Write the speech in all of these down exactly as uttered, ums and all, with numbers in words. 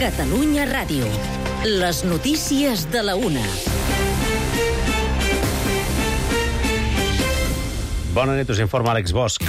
Catalunya Ràdio. Les notícies de la una. Bona nit, us informa Àlex Bosch.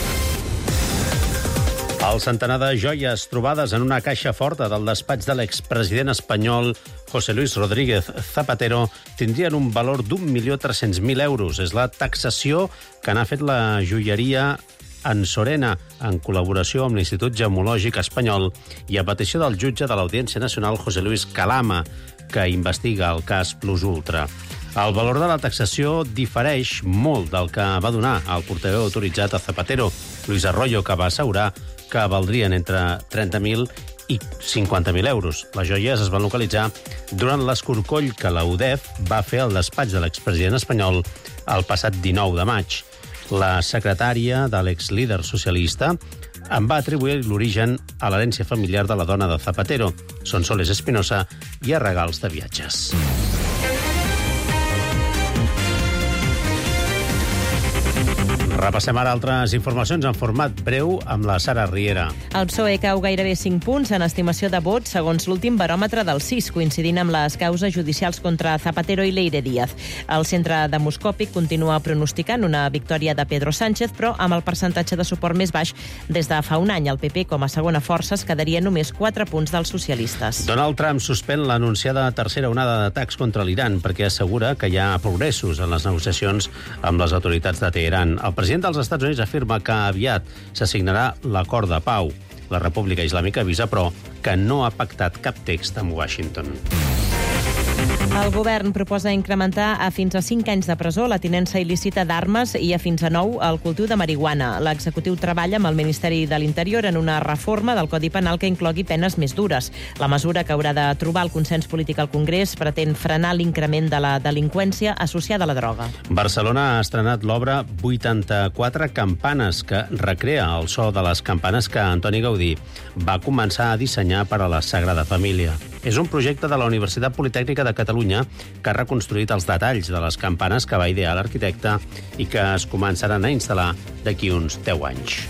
El centenar de joies trobades en una caixa forta del despatx de l'expresident espanyol José Luis Rodríguez Zapatero tindrien un valor d'un milió tres-cents mil euros. És la taxació que n'ha fet la joieria en Sorena, en col·laboració amb l'Institut Gemològic Espanyol i a petició del jutge de l'Audiència Nacional José Luis Calama, que investiga el cas Plus Ultra. El valor de la taxació difereix molt del que va donar el portaveu autoritzat a Zapatero, Luis Arroyo, que va assegurar que valdrien entre trenta mil i cinquanta mil euros. Les joies es van localitzar durant l'escorcoll que la U D E F va fer al despatx de l'expresident espanyol el passat dinou de maig. La secretària de l'exlíder socialista en va atribuir l'origen a l'herència familiar de la dona de Zapatero, Sonsoles Espinosa, i a regals de viatges. Repassem ara altres informacions en format breu amb la Sara Riera. El P S O E cau gairebé cinc punts en estimació de vots segons l'últim baròmetre del C I S, coincidint amb les causes judicials contra Zapatero i Leire Díaz. El centre demoscòpic continua pronosticant una victòria de Pedro Sánchez, però amb el percentatge de suport més baix des de fa un any. El P P, com a segona força, es quedaria només quatre punts dels socialistes. Donald Trump suspèn l'anunciada tercera onada d'atacs contra l'Iran perquè assegura que hi ha progressos en les negociacions amb les autoritats de Teheran. El president dels Estats Units afirma que aviat s'assignarà l'acord de pau. La República Islàmica avisa, però, que no ha pactat cap text amb Washington. El govern proposa incrementar a fins a cinc anys de presó la tinença il·lícita d'armes i a fins a nou el cultiu de marihuana. L'executiu treballa amb el Ministeri de l'Interior en una reforma del Codi Penal que inclogui penes més dures. La mesura, que haurà de trobar el consens polític al Congrés, pretén frenar l'increment de la delinqüència associada a la droga. Barcelona ha estrenat l'obra vuitanta-quatre campanes, que recrea el so de les campanes que Antoni Gaudí va començar a dissenyar per a la Sagrada Família. És un projecte de la Universitat Politècnica de Catalunya que ha reconstruït els detalls de les campanes que va idear l'arquitecte i que es començaran a instal·lar d'aquí uns deu anys.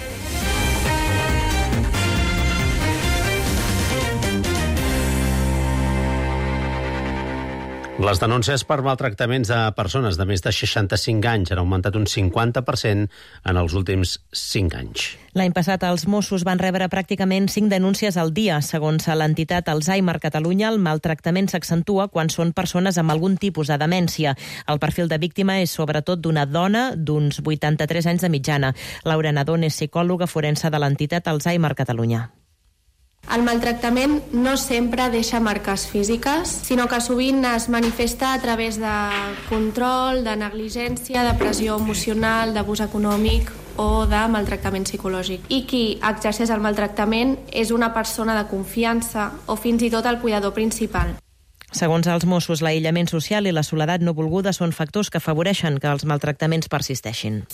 Les denúncies per maltractaments a persones de més de seixanta-cinc anys han augmentat un cinquanta per cent en els últims cinc anys. L'any passat els Mossos van rebre pràcticament cinc denúncies al dia. Segons l'entitat Alzheimer Catalunya, el maltractament s'accentua quan són persones amb algun tipus de demència. El perfil de víctima és sobretot d'una dona d'uns vuitanta-tres anys de mitjana. Laura Nadón és psicòloga forense de l'entitat Alzheimer Catalunya. El maltractament no sempre deixa marques físiques, sinó que sovint es manifesta a través de control, de negligència, de pressió emocional, d'abús econòmic o de maltractament psicològic. I qui exerceix el maltractament és una persona de confiança o fins i tot el cuidador principal. Segons els Mossos, l'aïllament social i la soledat no volguda són factors que afavoreixen que els maltractaments persisteixin.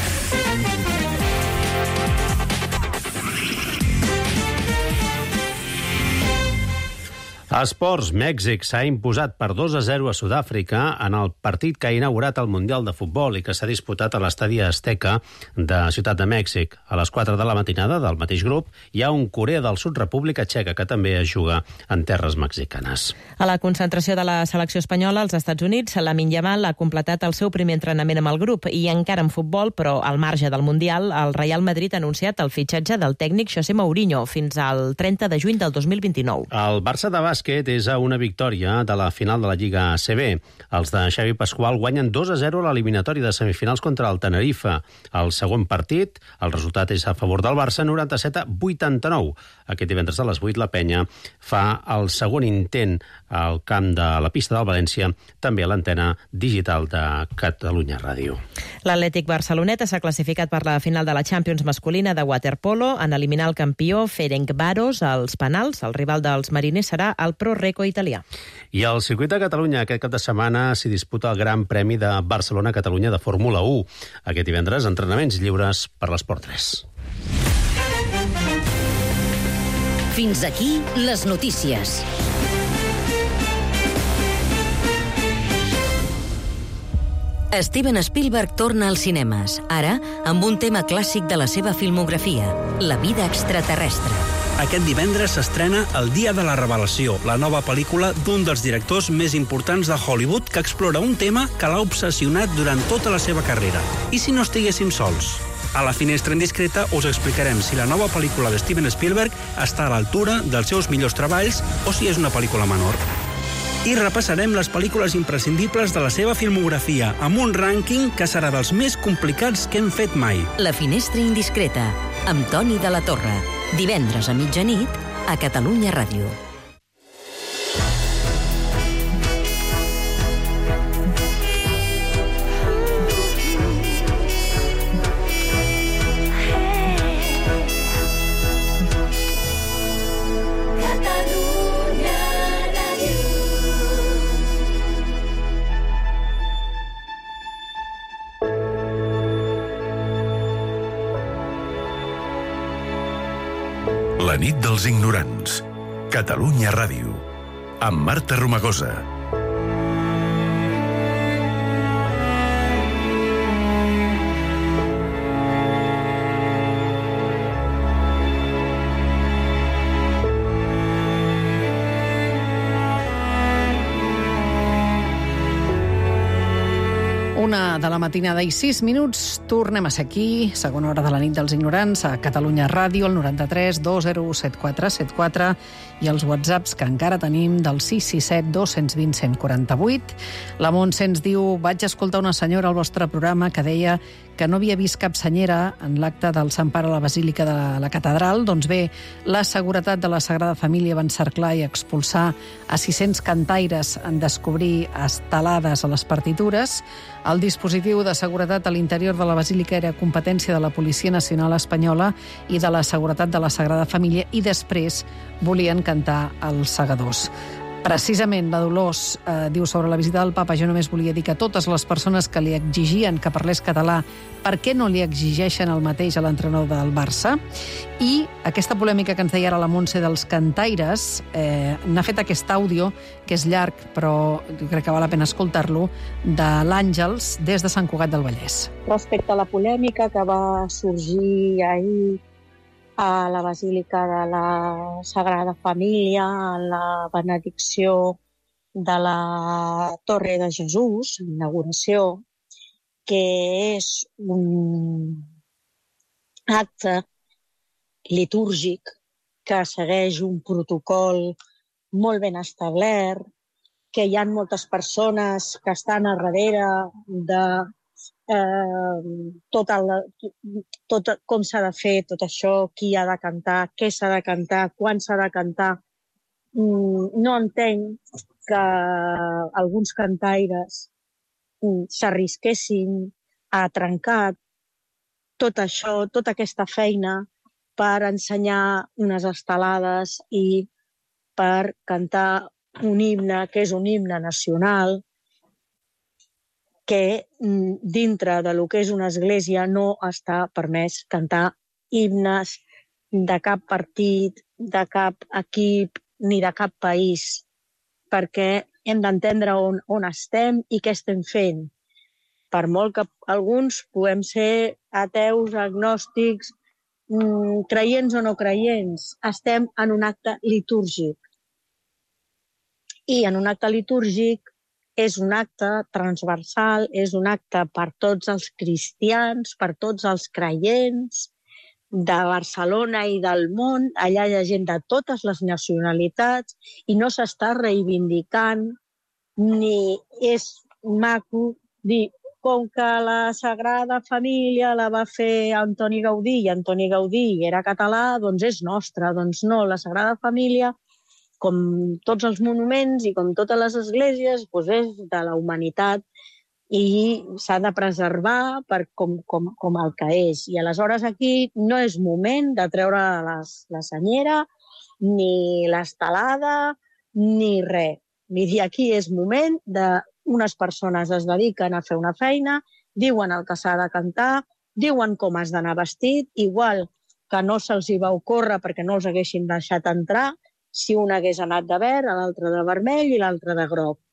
A esports, Mèxic s'ha imposat per dos a zero a Sud-àfrica en el partit que ha inaugurat el Mundial de Futbol i que s'ha disputat a l'estadi Azteca de Ciutat de Mèxic. A les quatre de la matinada del mateix grup hi ha un Corea del Sud, República Txeca, que també es juga en terres mexicanes. A la concentració de la selecció espanyola als Estats Units, Lamine Yamal ha completat el seu primer entrenament amb el grup i encara en futbol, però al marge del Mundial, el Real Madrid ha anunciat el fitxatge del tècnic José Mourinho fins al trenta de juny del dos mil vint-i-nou. El Barça de bàsquet és a una victòria de la final de la Lliga A C B. Els de Xavi Pasqual guanyen dos a zero a l'eliminatori de semifinals contra el Tenerife. El segon partit, el resultat és a favor del Barça, noranta-set a vuitanta-nou. Aquest divendres a les vuit la Penya fa el segon intent al camp de la pista del València, també a l'antena digital de Catalunya Ràdio. L'Atlètic Barceloneta s'ha classificat per la final de la Champions masculina de waterpolo en eliminar el campió Ferencváros als penals. El rival dels mariners serà el Pro Reco italià. I al circuit de Catalunya aquest cap de setmana s'hi disputa el Gran Premi de Barcelona-Catalunya de Fórmula u. Aquest divendres, entrenaments lliures per l'Esport tres. Fins aquí les notícies. Steven Spielberg torna als cinemes, ara amb un tema clàssic de la seva filmografia, la vida extraterrestre. Aquest divendres s'estrena El dia de la revelació, la nova pel·lícula d'un dels directors més importants de Hollywood que explora un tema que l'ha obsessionat durant tota la seva carrera. I si no estiguéssim sols? A la Finestra Indiscreta us explicarem si la nova pel·lícula de Steven Spielberg està a l'altura dels seus millors treballs o si és una pel·lícula menor. I repassarem les pel·lícules imprescindibles de la seva filmografia amb un rànquing que serà dels més complicats que hem fet mai. La Finestra Indiscreta, amb Toni de la Torre. Divendres a mitjanit a Catalunya Ràdio. La nit dels ignorants. Catalunya Ràdio. Amb Marta Romagosa. Una de la matinada i sis minuts, tornem a ser aquí, segona hora de la nit dels ignorants, a Catalunya Ràdio, el noranta-tres dos zero u set quatre set quatre, i els whatsapps que encara tenim del sis sis set dos dos zero cent quaranta-vuit. La Montse ens diu: vaig escoltar una senyora al vostre programa que deia que no havia vist cap senyera en l'acte del Sant Pare a la Basílica de la Catedral. Doncs bé, la seguretat de la Sagrada Família va encerclar i expulsar a sis-cents cantaires en descobrir estelades a les partitures. El dispositiu de seguretat a l'interior de la Basílica era competència de la Policia Nacional Espanyola i de la Seguretat de la Sagrada Família, i després volien cantar els segadors. Precisament la Dolors eh, diu sobre la visita del papa: jo només volia dir que totes les persones que li exigien que parlés català, per què no li exigeixen el mateix a l'entrenador del Barça? I aquesta polèmica que ens deia ara la Montse dels cantaires, eh, n'ha fet aquest àudio, que és llarg, però jo crec que val la pena escoltar-lo, de l'Àngels des de Sant Cugat del Vallès. Respecte a la polèmica que va sorgir ahir a la Basílica de la Sagrada Família, a la benedicció de la Torre de Jesús, inauguració, que és un acte litúrgic que segueix un protocol molt ben establert, que hi ha moltes persones que estan a darrere de Eh, tot, el, tot com s'ha de fer tot això, qui ha de cantar, què s'ha de cantar, quan s'ha de cantar. Mm, no entenc que alguns cantaires mm, s'arrisquessin a trencar tot això, tota aquesta feina per ensenyar unes estelades i per cantar un himne que és un himne nacional, que dintre de lo que és una església no està permès cantar himnes de cap partit, de cap equip ni de cap país, perquè hem d'entendre on, on estem i què estem fent. Per molt que alguns puguem ser ateus, agnòstics, creients o no creients, estem en un acte litúrgic. I en un acte litúrgic és un acte transversal, és un acte per tots els cristians, per tots els creients de Barcelona i del món. Allà hi ha gent de totes les nacionalitats i no s'està reivindicant ni és maco dir com que la Sagrada Família la va fer Antoni Gaudí i Antoni Gaudí era català, doncs és nostra. Doncs no, la Sagrada Família, com tots els monuments i com totes les esglésies, doncs és de la humanitat i s'ha de preservar per com, com, com el que és. I aleshores aquí no és moment de treure les, la senyera, ni l'estelada, ni res. Vull dir, aquí és moment de unes persones es dediquen a fer una feina, diuen el que s'ha de cantar, diuen com has d'anar vestit, igual que no se'ls hi va ocórrer perquè no els haguessin deixat entrar, si un hagués anat de verd, l'altre de vermell i l'altre de groc.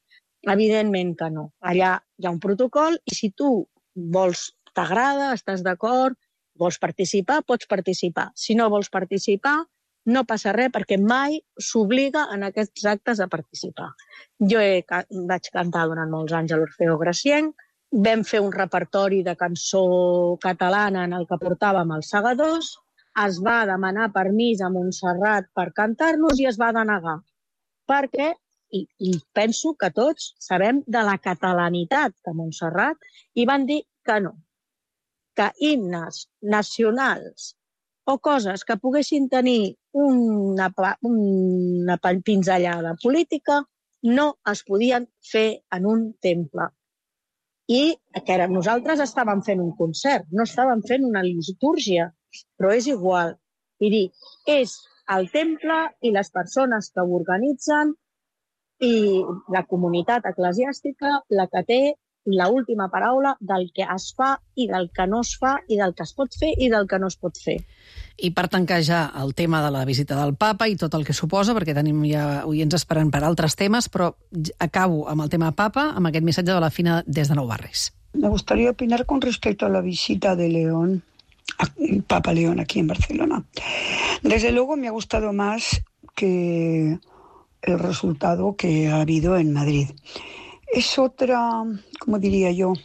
Evidentment que no. Allà hi ha un protocol i si tu vols, t'agrada, estàs d'acord, vols participar, pots participar. Si no vols participar, no passa res perquè mai s'obliga en aquests actes a participar. Jo he, vaig cantar durant molts anys a l'Orfeó Gracienc, vam fer un repertori de cançó catalana en el que portàvem els segadors, es va demanar permís a Montserrat per cantar-nos i es va denegar. Perquè, i, i penso que tots sabem de la catalanitat de Montserrat, i van dir que no, que himnes nacionals o coses que poguessin tenir una, una pinzellada política no es podien fer en un temple. I que era, nosaltres estàvem fent un concert, no estàvem fent una litúrgia, però és igual. I dir, és el temple i les persones que ho organitzen i la comunitat eclesiàstica la que té l'última paraula del que es fa i del que no es fa i del que es pot fer i del que no es pot fer. I per tancar ja el tema de la visita del papa i tot el que suposa, perquè tenim ja oients esperant per altres temes, però acabo amb el tema papa, amb aquest missatge de la Fina des de Nou Barris. Me gustaría opinar con respecto a la visita de León, el Papa León aquí en Barcelona. Desde luego me ha gustado más que el resultado que ha habido en Madrid. Es otra, ¿cómo diría yo?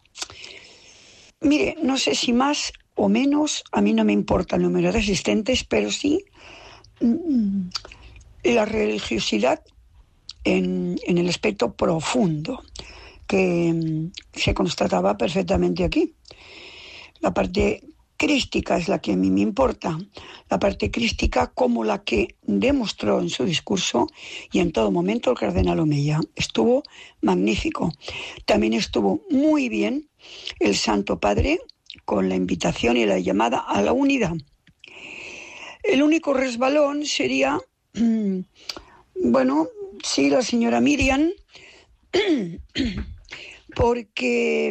Mire, no sé si más o menos, a mí no me importa el número de asistentes, pero sí mmm, la religiosidad en, en el aspecto profundo que mmm, se constataba perfectamente aquí. La parte crística es la que a mí me importa, la parte crística como la que demostró en su discurso y en todo momento el cardenal Omeya. Estuvo magnífico. También estuvo muy bien el Santo Padre con la invitación y la llamada a la unidad. El único resbalón sería, bueno, sí, la señora Miriam, porque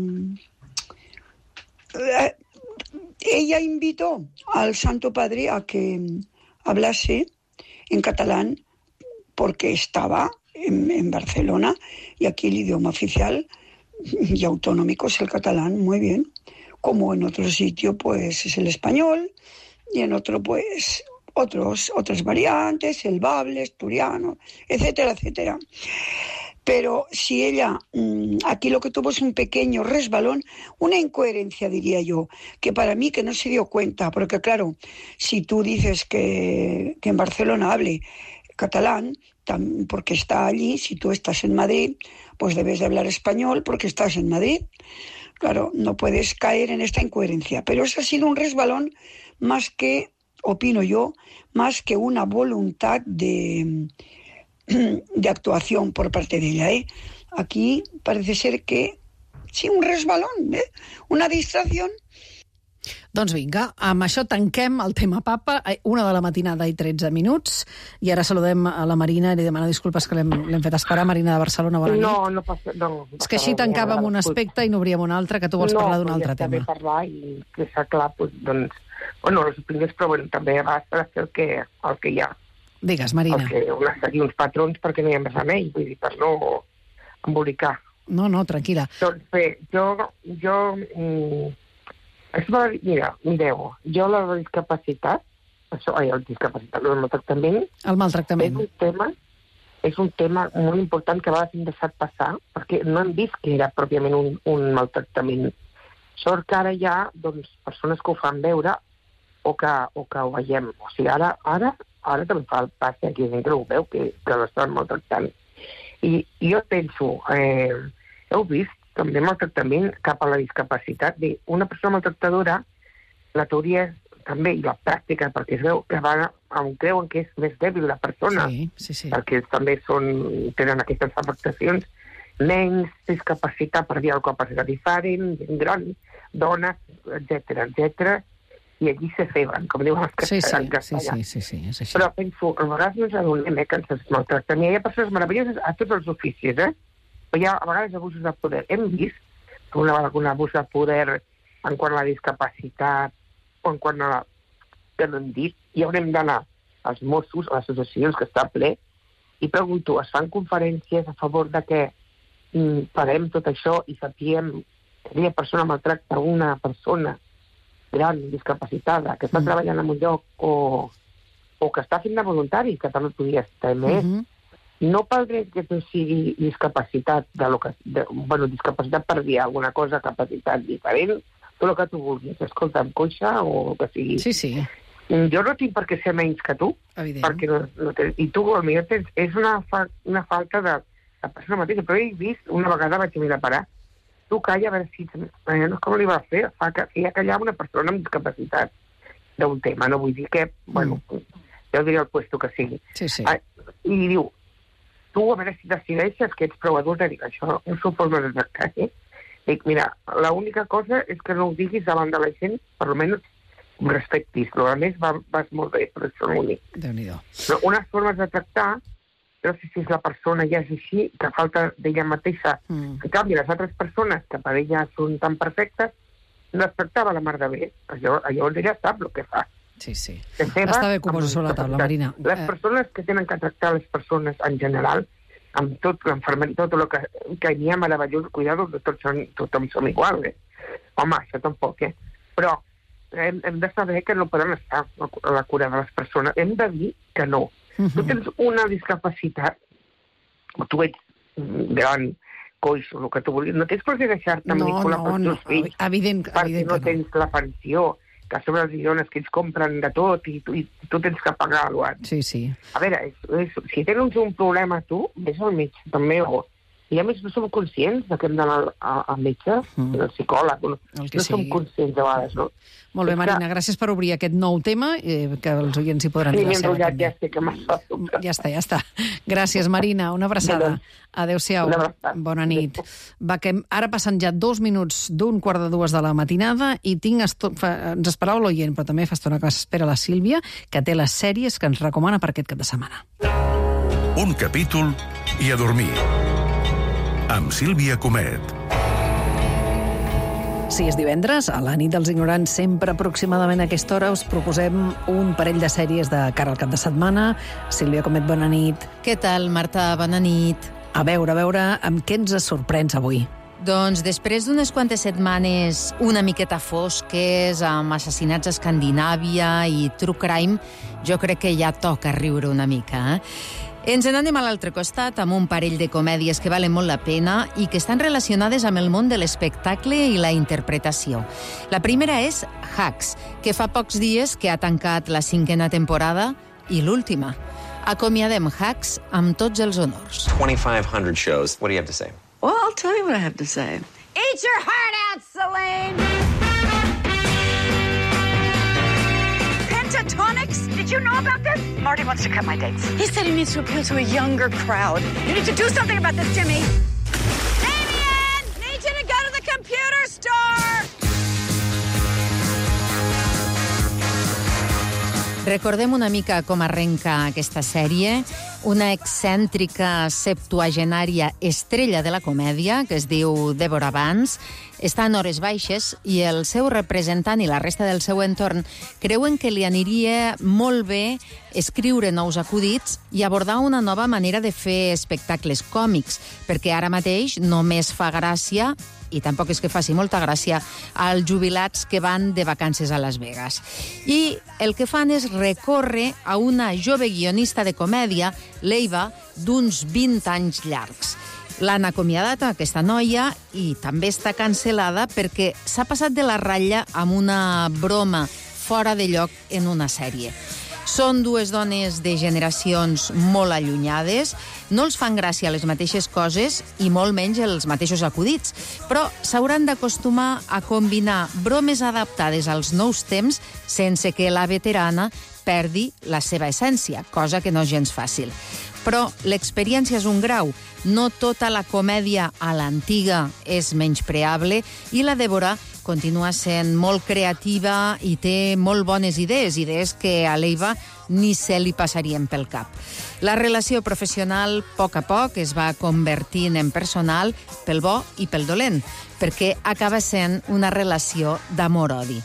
eh, ella invitó al Santo Padre a que hablase en catalán porque estaba en, en Barcelona y aquí el idioma oficial y autonómico es el catalán, muy bien. Como en otro sitio pues es el español y en otro pues otros, otras variantes, el bable, asturiano, etcétera, etcétera. Pero si ella, aquí lo que tuvo es un pequeño resbalón, una incoherencia diría yo, que para mí que no se dio cuenta, porque claro, si tú dices que, que en Barcelona hable catalán, porque está allí, si tú estás en Madrid, pues debes de hablar español porque estás en Madrid. Claro, no puedes caer en esta incoherencia, pero eso ha sido un resbalón más que, opino yo, más que una voluntad de, de actuación por parte de ella, ¿eh? Aquí parece ser que sí, un resbalón, ¿eh? Una distracción. Doncs vinga, amb això tanquem el tema papa, una de la matinada i tretze minuts, i ara saludem a la Marina, i li demano disculpes que l'hem, l'hem fet esperar. Marina de Barcelona, bona nit. No, no passa, no, És que així tancàvem un aspecte i n'obríem un altre, que tu vols no, parlar d'un altre tema. No, ja està bé parlar i que està clar, doncs, bueno, les opinions, però bueno, també a vegades per fer el que, el que hi ha. Digues, Marina. El que una seguir uns patrons perquè no hi ha més remei, vull dir, per no embolicar. No, no, tranquil·la. Doncs bé, jo... jo mm, Va, mira, mireu, jo la discapacitat, això, ai, el discapacitat, el maltractament... El maltractament. És un tema, és un tema molt important que a vegades hem deixat passar, perquè no hem vist que era pròpiament un, un maltractament. Sort que ara hi ha, doncs, persones que ho fan veure o que, o que ho veiem. O sigui, ara, ara, ara també fa el pas que aquí gent que ho veu, que, que l'estan maltractant. I, i jo penso, eh, heu vist també maltractament cap a la discapacitat. Bé, una persona maltractadora, la teoria és, també, i la pràctica, perquè es veu que van on creuen que és més dèbil la persona, sí, sí, sí. perquè també són, tenen aquestes afectacions, nens, discapacitat per dir alguna cosa diferent, gent gran, dones, etcètera, etcètera, i allí se ceben, com diuen els sí, sí, castellans. Sí, sí, sí, és així. Però penso, a vegades no ens adonem eh, que ens maltracten. Hi ha persones meravelloses a tots els oficis, eh? Però hi ha a vegades abusos de poder. Hem vist una, un abús de poder en quant a la discapacitat o en quant a la... que no hem dit, i haurem d'anar als Mossos, a les associacions que està ple, i pregunto, es fan conferències a favor de que mm, parem tot això i sapiem que aquella persona maltracta una persona gran, discapacitada, que està mm. treballant en un lloc o, o que està fent de voluntari, que també podria estar més, mm -hmm. no pel dret que tu sigui discapacitat, de lo que, de, bueno, discapacitat per dir alguna cosa, capacitat diferent, tot el que tu vulguis, escolta, amb coixa o el que sigui. Sí, sí. Jo no tinc per què ser menys que tu, evident. Perquè no, no tens, i tu, potser tens, és una, fa, una falta de la persona mateixa, però he vist, una vegada vaig a mirar parar, tu calla, a veure si... Eh, no, com li va fer? Fa que feia callar una persona amb discapacitat d'un tema, no vull dir que, bueno, mm. jo diria el puesto que sigui. Sí, sí. Ah, i diu, tu, a veure si decideixes que ets prou adult, dic, això no s'ho forma de tractar, eh? Dic, mira, l'única cosa és que no ho diguis davant de la gent, per almenys respectis, però a més va, vas molt bé, però això és l'únic. Déu-n'hi-do. Però unes formes de tractar, no sé si és la persona ja és així, que falta d'ella mateixa. Mm. En canvi, les altres persones que per ella són tan perfectes, no es tractava la mar de bé. Llavors, llavors ella sap el que fa. Sí, sí. Seva, està bé que ho posa sobre la taula, Marina. Les persones que tenen que tractar les persones en general, amb tot l'enfermeria, tot el que, que n'hi ha meravellós, cuidado, tots són, tothom som igual, eh? Home, això tampoc, eh? Però hem, hem de saber que no poden estar a la cura de les persones. Hem de dir que no. Uh-huh. Tu tens una discapacitat, o tu ets gran, coix, o el que tu vulguis, no tens per què deixar-te amb no, Nicola no, pels teus no, fills, evident, perquè evident no que tens no. la pensió, que a sobre els idiones que ells compren de tot i tu, i tu tens que pagar-ho. Sí, sí. A veure, és, és, si tens un problema tu, vés al metge també, o... I a més no som conscients que hem d'anar al, al metge, mm. al psicòleg, no, no som conscients de vegades, no? Molt bé, Marina, que... gràcies per obrir aquest nou tema, eh, que els oients hi podran dir la seva també. Ja sé que m'ha Ja està, ja està. Gràcies, Marina, una abraçada. Adéu-siau, bona nit. Va, que ara passen ja dos minuts d'un quart de dues de la matinada i tinc esto... ens esperava l'oient, però també fa estona que s'espera la Sílvia, que té les sèries que ens recomana per aquest cap de setmana. Un capítol i a dormir. Amb Sílvia Comet. Si és divendres, a la nit dels ignorants, sempre aproximadament a aquesta hora us proposem un parell de sèries de cara al cap de setmana. Sílvia Comet, bona nit. Què tal, Marta? Bona nit. A veure, a veure, amb què ens sorprens avui? Doncs després d'unes quantes setmanes una miqueta fosques, amb assassinats a Escandinàvia i true crime, jo crec que ja toca riure una mica, eh? Ens n'anem a l'altre costat amb un parell de comèdies que valen molt la pena i que estan relacionades amb el món de l'espectacle i la interpretació. La primera és Hacks, que fa pocs dies que ha tancat la cinquena temporada i l'última. Acomiadem Hacks amb tots els honors. twenty-five hundred shows. What do you have to say? Well, I'll tell you what I have to say. Eat your heart out, Celine! Pentatonics? Did you know about this? Marty wants to cut my dates. He said he needs to appeal to a younger crowd. You need to do something about this, Jimmy. Damien! Need you to go to the computer store! Recordem una mica com arrenca aquesta sèrie. Una excèntrica septuagenària estrella de la comèdia, que es diu Deborah Vance, està en hores baixes i el seu representant i la resta del seu entorn creuen que li aniria molt bé escriure nous acudits i abordar una nova manera de fer espectacles còmics, perquè ara mateix només fa gràcia, i tampoc és que faci molta gràcia, als jubilats que van de vacances a Las Vegas. I el que fan és recórrer a una jove guionista de comèdia, l'Eva, d'uns vint anys llargs. L'han acomiadat a aquesta noia i també està cancel·lada perquè s'ha passat de la ratlla amb una broma fora de lloc en una sèrie. Són dues dones de generacions molt allunyades, no els fan gràcia les mateixes coses i molt menys els mateixos acudits, però s'hauran d'acostumar a combinar bromes adaptades als nous temps sense que la veterana perdi la seva essència, cosa que no és gens fàcil. Però l'experiència és un grau. No tota la comèdia a l'antiga és menyspreable i la Débora continua sent molt creativa i té molt bones idees, idees que a l'Eva ni se li passarien pel cap. La relació professional, a poc a poc, es va convertint en personal pel bo i pel dolent, perquè acaba sent una relació d'amor-odi.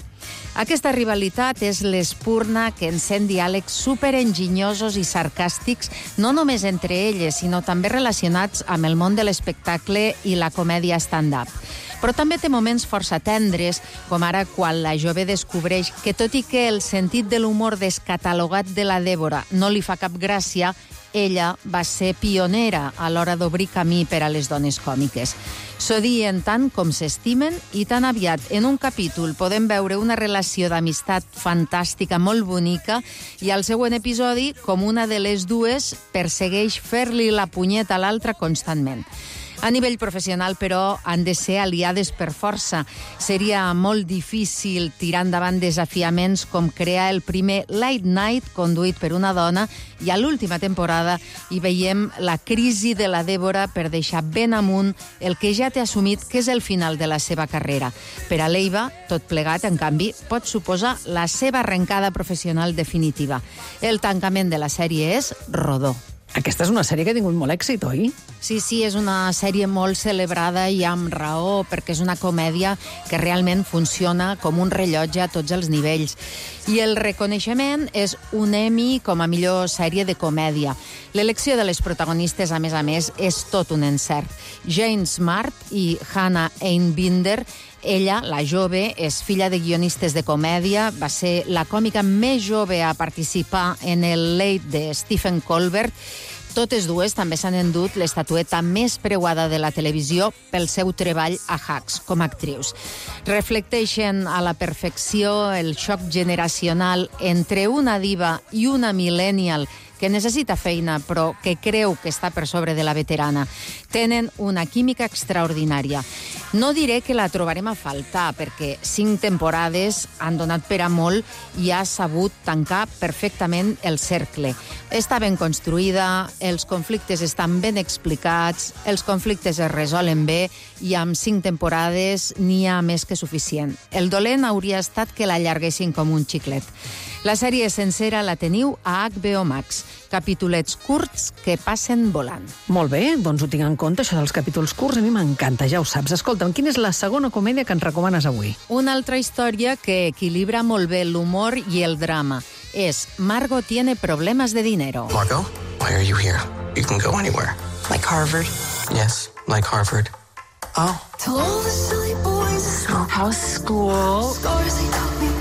Aquesta rivalitat és l'espurna que encén diàlegs superenginyosos i sarcàstics, no només entre elles, sinó també relacionats amb el món de l'espectacle i la comèdia stand-up. Però també té moments força tendres, com ara quan la jove descobreix que, tot i que el sentit de l'humor descatalogat de la Dèbora no li fa cap gràcia, ella va ser pionera a l'hora d'obrir camí per a les dones còmiques. S'odien tant com s'estimen i tan aviat en un capítol podem veure una relació d'amistat fantàstica, molt bonica, i al següent episodi com una de les dues persegueix fer-li la punyeta a l'altra constantment. A nivell professional, però, han de ser aliades per força. Seria molt difícil tirar endavant desafiaments com crear el primer Late Night conduït per una dona, i a l'última temporada hi veiem la crisi de la Dèbora per deixar ben amunt el que ja té assumit que és el final de la seva carrera. Per a l'Eiva, tot plegat, en canvi, pot suposar la seva arrencada professional definitiva. El tancament de la sèrie és rodó. Aquesta és una sèrie que ha tingut molt èxit, oi? Sí, sí, és una sèrie molt celebrada i amb raó, perquè és una comèdia que realment funciona com un rellotge a tots els nivells. I el reconeixement és un Emmy com a millor sèrie de comèdia. L'elecció de les protagonistes, a més a més, és tot un encert. Jane Smart i Hannah Einbinder. Ella, la jove, és filla de guionistes de comèdia, va ser la còmica més jove a participar en el Late de Stephen Colbert. Totes dues també s'han endut l'estatueta més preuada de la televisió pel seu treball a Hacks com a actrius. Reflecteixen a la perfecció el xoc generacional entre una diva i una millennial que necessita feina, però que creu que està per sobre de la veterana. Tenen una química extraordinària. No diré que la trobarem a faltar, perquè cinc temporades han donat per a molt i ha sabut tancar perfectament el cercle. Està ben construïda, els conflictes estan ben explicats, els conflictes es resolen bé i amb cinc temporades n'hi ha més que suficient. El dolent hauria estat que l'allarguessin com un xiclet. La sèrie sencera la teniu a H B O Max. Capítolets curts que passen volant. Molt bé, doncs ho tinc en compte, això dels capítols curts. A mi m'encanta, ja ho saps. Escolta'm, quina és la segona comèdia que ens recomanes avui? Una altra història que equilibra molt bé l'humor i el drama. És Margo tiene problemas de dinero. Margo, why are you here? You can go anywhere. Like Harvard? Yes, like Harvard. Oh. Tell all the silly boys. How's school? Scores they taught me.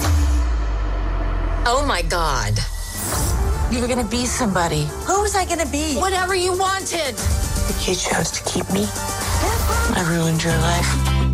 Oh my God. You were gonna be somebody. Who was I gonna be? Whatever you wanted. But you chose to keep me. I ruined your life.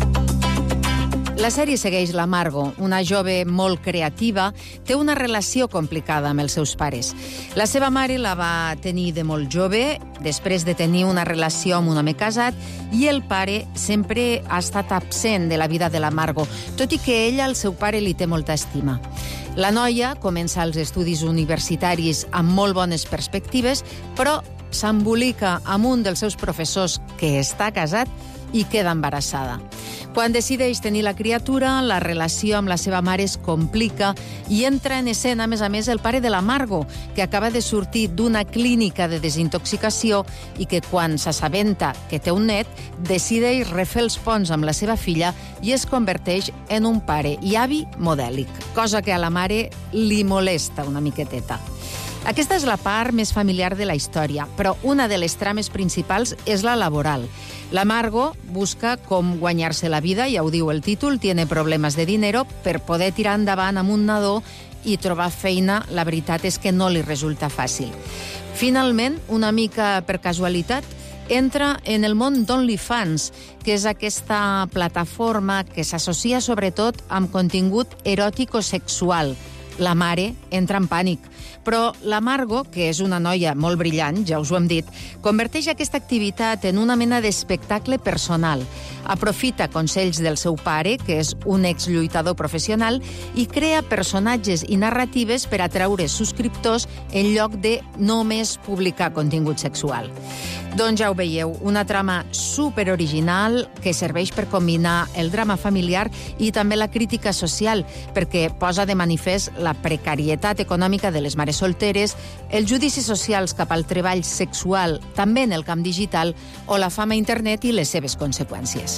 La sèrie segueix la Margo, una jove molt creativa, té una relació complicada amb els seus pares. La seva mare la va tenir de molt jove, després de tenir una relació amb un home casat, i el pare sempre ha estat absent de la vida de la Margo, tot i que ella al seu pare li té molta estima. La noia comença els estudis universitaris amb molt bones perspectives, però s'embolica amb un dels seus professors que està casat i queda embarassada. Quan decideix tenir la criatura, la relació amb la seva mare es complica i entra en escena, a més a més, el pare de la Margo, que acaba de sortir d'una clínica de desintoxicació i que, quan s'assabenta que té un net, decideix refer els ponts amb la seva filla i es converteix en un pare i avi modèlic, cosa que a la mare li molesta una miqueteta. Aquesta és la part més familiar de la història, però una de les trames principals és la laboral. La Margo busca com guanyar-se la vida, ja ho diu el títol, tiene problemes de dinero, per poder tirar endavant amb un nadó i trobar feina, la veritat és que no li resulta fàcil. Finalment, una mica per casualitat, entra en el món d'OnlyFans, que és aquesta plataforma que s'associa sobretot amb contingut eròtic o sexual. La mare entra en pànic, però la Margo, que és una noia molt brillant, ja us ho hem dit, converteix aquesta activitat en una mena d'espectacle personal. Aprofita consells del seu pare, que és un exlluitador professional, i crea personatges i narratives per atraure subscriptors en lloc de només publicar contingut sexual. Doncs ja ho veieu, una trama superoriginal que serveix per combinar el drama familiar i també la crítica social, perquè posa de manifest la precarietat econòmica de les mares solteres, els judicis socials cap al treball sexual, també en el camp digital, o la fama a internet i les seves conseqüències.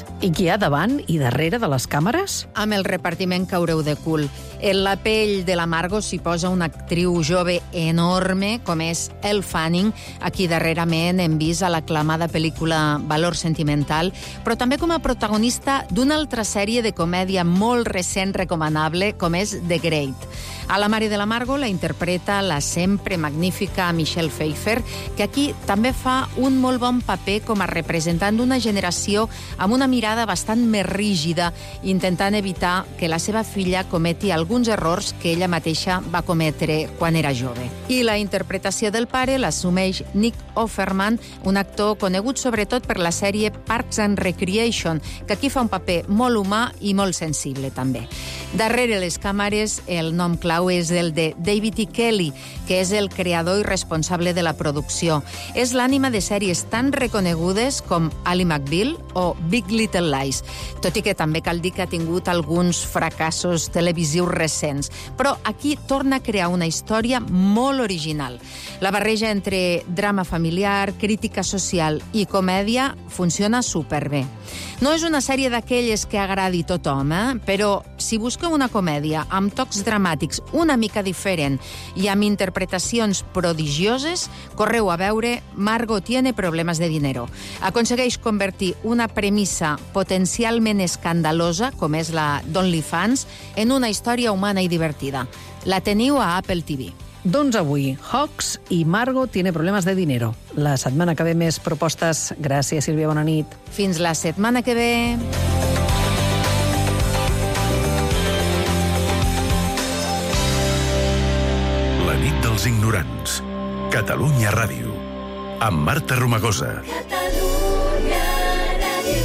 Ernest. I qui hi ha davant i darrere de les càmeres? Amb el repartiment caureu de cul. En la pell de la Margot s'hi posa una actriu jove enorme, com és Elle Fanning, a qui darrerament hem vist a l'aclamada pel·lícula Valor Sentimental, però també com a protagonista d'una altra sèrie de comèdia molt recent recomanable, com és The Great. A la mare de la Margot la interpreta la sempre magnífica Michelle Pfeiffer, que aquí també fa un molt bon paper com a representant d'una generació amb una mirada bastant més rígida, intentant evitar que la seva filla cometi alguns errors que ella mateixa va cometre quan era jove. I la interpretació del pare l'assumeix Nick Offerman, un actor conegut sobretot per la sèrie Parks and Recreation, que aquí fa un paper molt humà i molt sensible també. Darrere les càmeres el nom clau és el de David E. Kelly, que és el creador i responsable de la producció. És l'ànima de sèries tan reconegudes com Ally McBeal o Big Little Lies, tot i que també cal dir que ha tingut alguns fracassos televisius recents. Però aquí torna a crear una història molt original. La barreja entre drama familiar, crítica social i comèdia funciona superbé. No és una sèrie d'aquelles que agradi tothom, eh? Però si busqueu una comèdia amb tocs dramàtics una mica diferent i amb interpretacions prodigioses, correu a veure Margot tiene problemas de dinero. Aconsegueix convertir una premissa potencialment escandalosa, com és la d'OnlyFans, en una història humana i divertida. La teniu a Apple T V. Doncs avui, Hawks i Margot tiene problemas de dinero. La setmana que ve més propostes. Gràcies, Sílvia, bona nit. Fins la setmana que ve. La nit dels ignorants. Catalunya Ràdio. Amb Marta Romagosa. Catalunya Ràdio.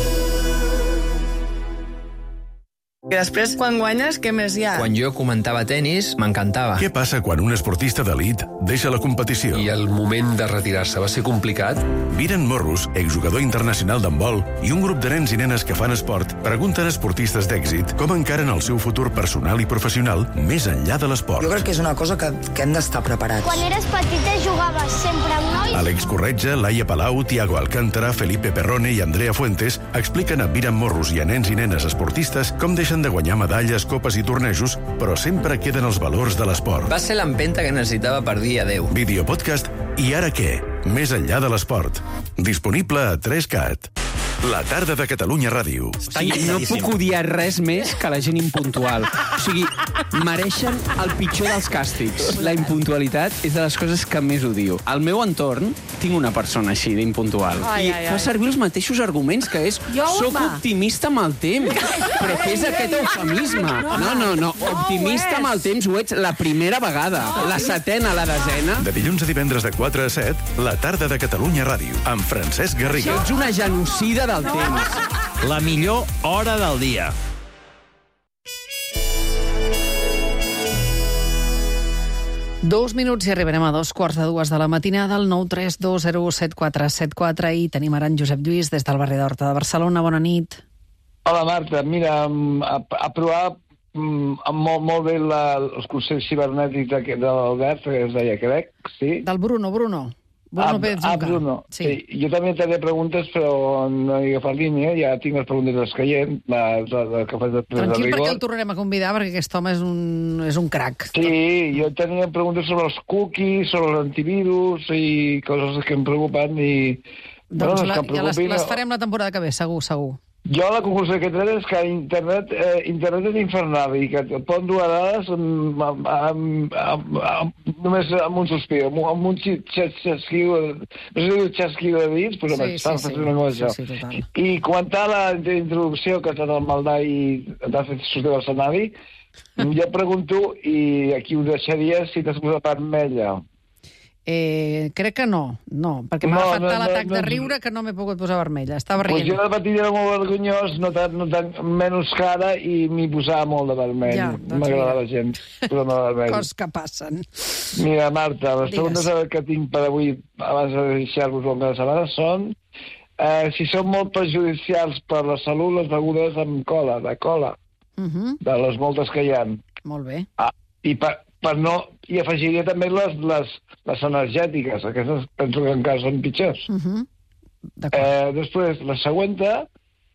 I després, quan guanyes, què més hi ha? Quan jo comentava tenis, m'encantava. Què passa quan un esportista d'elit deixa la competició? I el moment de retirar-se va ser complicat? Miren Morros, exjugador internacional d'handbol, i un grup de nens i nenes que fan esport pregunten a esportistes d'èxit com encaren el seu futur personal i professional més enllà de l'esport. Jo crec que és una cosa que, que hem d'estar preparats. Quan eres petita jugaves sempre amb nois? Àlex Corretja, Laia Palau, Tiago Alcántara, Felipe Perrone i Andrea Fuentes expliquen a Miren Morros i a nens i nenes esportistes com deixen de guanyar medalles, copes i tornejos, però sempre queden els valors de l'esport. Va ser l'empenta que necessitava per dir adeu. Videopodcast I ara què? Més enllà de l'esport. Disponible a tres cat. La tarda de Catalunya Ràdio. Sí, no puc odiar res més que la gent impuntual. O sigui, mereixen el pitjor dels càstigs. La impuntualitat és de les coses que més odio. Al meu entorn tinc una persona així d'impuntual. Ai, I ai, fa ai. servir els mateixos arguments, que és Jo, soc home. optimista amb el temps. Però què és aquest eufemisme? No, no, no. Optimista amb el temps ho ets la primera vegada. La setena, la desena. De dilluns a divendres de quatre a set, la tarda de Catalunya Ràdio, amb Francesc Garriga. Ets una genocida del temps. La millor hora del dia. Dos minuts i arribarem a dos quarts de dues de la matinada al nou tres dos zero set quatre set quatre i tenim ara en Josep Lluís des del barri d'Horta de Barcelona. Bona nit. Hola, Marta. Mira, a, a provar mm, molt, molt bé la, els consells cibernètics de l'Albert, que es deia, crec, sí? Del Bruno, Bruno. Bruno ah, Pérez ah, Junca. Bruno. Sí. Sí. Jo també tenia preguntes, però no he agafat línia. Ja tinc les preguntes escaient, les, les, les que fas després Tranquil, de rigor. perquè el tornarem a convidar, perquè aquest home és un, és un crac. Sí, jo tenia preguntes sobre els cookies, sobre els antivirus i coses que em preocupen i... Doncs bueno, la, que em ja les, preocupin, les farem la temporada que ve, segur, segur. Jo la conclusió que he tret és que internet, eh, internet és infernal i que et poden dur a dades amb, amb, amb, amb, amb, només amb un sospir, amb, amb un xasquiu, no sé si diu xasquiu de dits, però Sí, sí, tan sí, sí. fàcilment com això. Sí, sí, total. I comentar la introducció que ha estat el Maldà i t'ha fet sortir de l'escenari, jo pregunto, i aquí ho deixaria, si t'has posat vermella. Eh, crec que no, no, perquè m'ha No, agafat no, tal no, atac no, de no. riure que no m'he pogut posar vermella. Estava Pues rient. jo de petit era molt vergonyós, no tan, no tan, menys cara, i m'hi posava molt de vermell. Ja, doncs M'agradava mira. gens posar-me de vermell. Coses que passen. Mira, Marta, les Digues. preguntes que tinc per avui, abans de deixar-vos una setmana, són eh, si són molt perjudicials per la salut les begudes amb cola, de cola, Uh -huh. de les moltes que hi ha. Molt bé. Ah, i per, per no... I afegiria també les, les, les energètiques, aquestes penso que encara són pitjors. Uh -huh. Eh, després, la següent,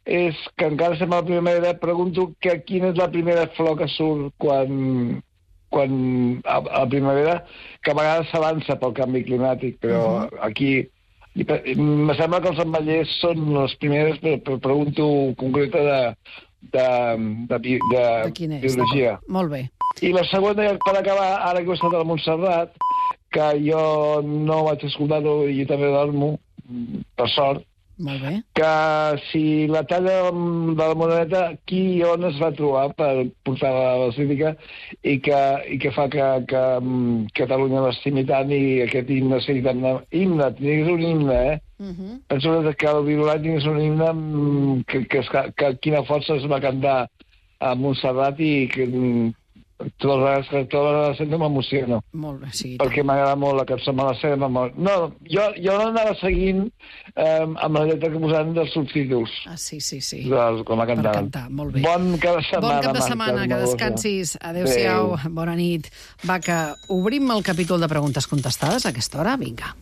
és que encara estem a la primavera, pregunto que quina és la primera flor que surt quan, quan a, a la primavera, que a vegades s'avança pel canvi climàtic, però uh-huh. aquí em sembla que els ametllers són les primeres, però, però pregunto concreta de, de, de, de, de, de biologia. Molt bé. I la segona, per acabar, ara que he estat a Montserrat, que jo no vaig escoltar-ho i jo també dormo, per sort, molt bé. Que si la talla de la monedeta, qui i on es va trobar per portar a la basílica i que, i que fa que, que um, Catalunya l'estimi tant i aquest himne sigui tant... Himne, és un himne, eh? Uh-huh. Penso que el Virulant és un himne que, que, que, que quina força es va cantar a Montserrat i que... totes les vegades que totes les vegades sento m'emociono. Molt bé, sí. Perquè m'agrada molt la cançó, me la sé de memòria. No, jo, jo l'anava seguint eh, amb la lletra que posaven dels subtítols. Ah, sí, sí, sí. Dels, com la cantaven. Per cantar, molt bé. Bon cap de setmana, Bon cap de setmana, Marta, que descansis. Adéu-siau, bona nit. Va, que obrim el capítol de preguntes contestades a aquesta hora. Vinga.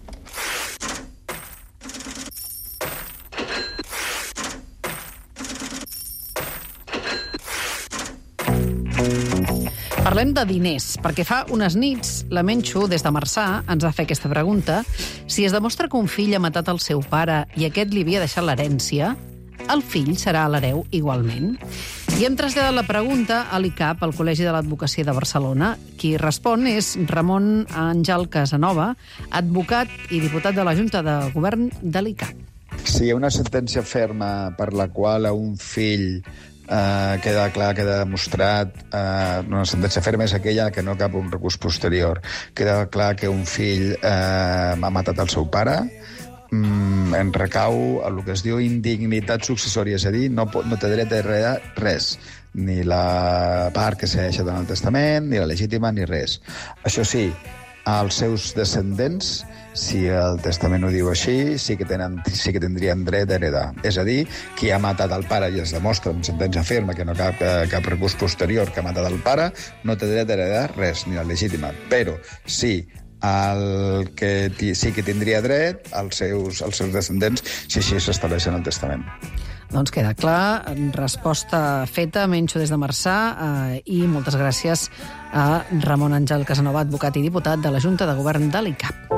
Parlem de diners, perquè fa unes nits la Menxo, des de Marçà, ens va fer aquesta pregunta. Si es demostra que un fill ha matat el seu pare i aquest li havia deixat l'herència, el fill serà l'hereu igualment? I hem traslladat la pregunta a l'I C A P, al Col·legi de l'Advocacia de Barcelona. Qui respon és Ramon Àngel Casanova, advocat i diputat de la Junta de Govern de l'I C A P. Si hi ha una sentència ferma per la qual a un fill Uh, queda clar, queda demostrat, uh, una sentència ferma és aquella que no cap un recurs posterior. Queda clar que un fill uh, ha matat el seu pare, um, en recau el que es diu indignitat successòria, és a dir, no, no té dret a heredar res, ni la part que s'ha deixat en el testament, ni la legítima, ni res. Això sí, als seus descendents, si el testament ho diu així, sí que, tenen, sí que tindrien dret a heredar. És a dir, qui ha matat el pare i es demostra amb sentència ferma que no cap, cap recurs posterior que ha matat el pare, no té dret a heredar res, ni la legítima. Però sí, el que sí que tindria dret als seus, als seus descendents si així s'estableix en el testament. Doncs queda clar, resposta feta, Menxo des de Marçà, eh, i moltes gràcies a Ramon Àngel Casanova, advocat i diputat de la Junta de Govern de l'I C A P.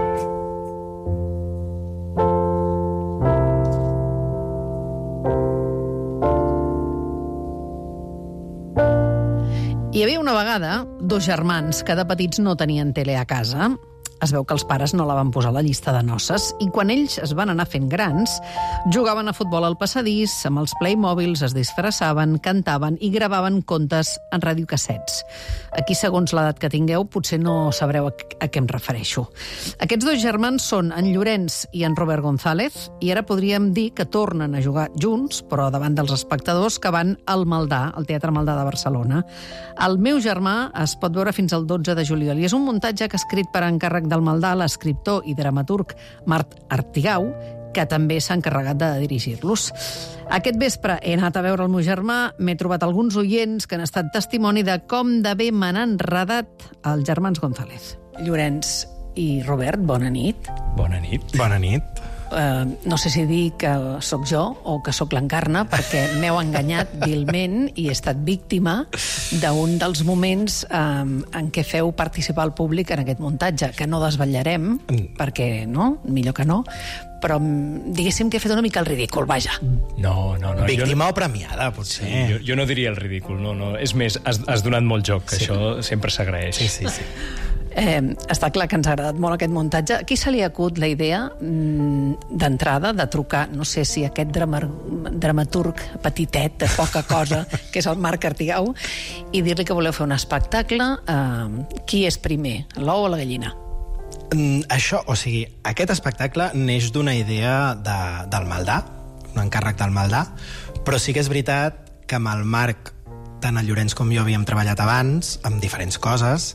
Hi havia una vegada dos germans que de petits no tenien tele a casa. Es veu que els pares no la van posar a la llista de noces i quan ells es van anar fent grans, jugaven a futbol al passadís, amb els Playmobils, es disfressaven, cantaven i gravaven contes en radiocassets. Aquí, segons l'edat que tingueu, potser no sabreu a què em refereixo. Aquests dos germans són en Llorenç i en Robert González i ara podríem dir que tornen a jugar junts, però davant dels espectadors que van al Maldà, al Teatre Maldà de Barcelona. El meu germà es pot veure fins al dotze de juliol i és un muntatge que ha escrit per encàrrec del Maldà l'escriptor i dramaturg Marc Artigau, que també s'ha encarregat de dirigir-los. Aquest vespre he anat a veure el meu germà, m'he trobat alguns oients que han estat testimoni de com de bé m'han enredat els germans González. Llorenç i Robert, bona nit. Bona nit. Bona nit. Uh, no sé si dir que sóc jo o que sóc l'Encarna, perquè m'heu enganyat vilment i he estat víctima d'un dels moments um, en què feu participar el públic en aquest muntatge, que no desvetllarem, perquè no, millor que no, però diguéssim que he fet una mica el ridícul, vaja. No, no, no. Víctima no... o premiada, potser. Sí, jo, jo no diria el ridícul, no, no. És més, has, has donat molt joc, que sí. Això sempre s'agraeix. Sí, sí, sí. Eh, està clar que ens ha agradat molt aquest muntatge. A qui se li ha acut la idea mm, d'entrada de trucar, no sé si aquest drama, dramaturg petitet, de poca cosa, que és el Marc Artigau, i dir-li que voleu fer un espectacle? Eh, qui és primer, l'ou o la gallina? Mm, això, o sigui, aquest espectacle neix d'una idea de, del Maldà, un encàrrec del Maldà, però sí que és veritat que amb el Marc, tant el Llorenç com jo havíem treballat abans, amb diferents coses,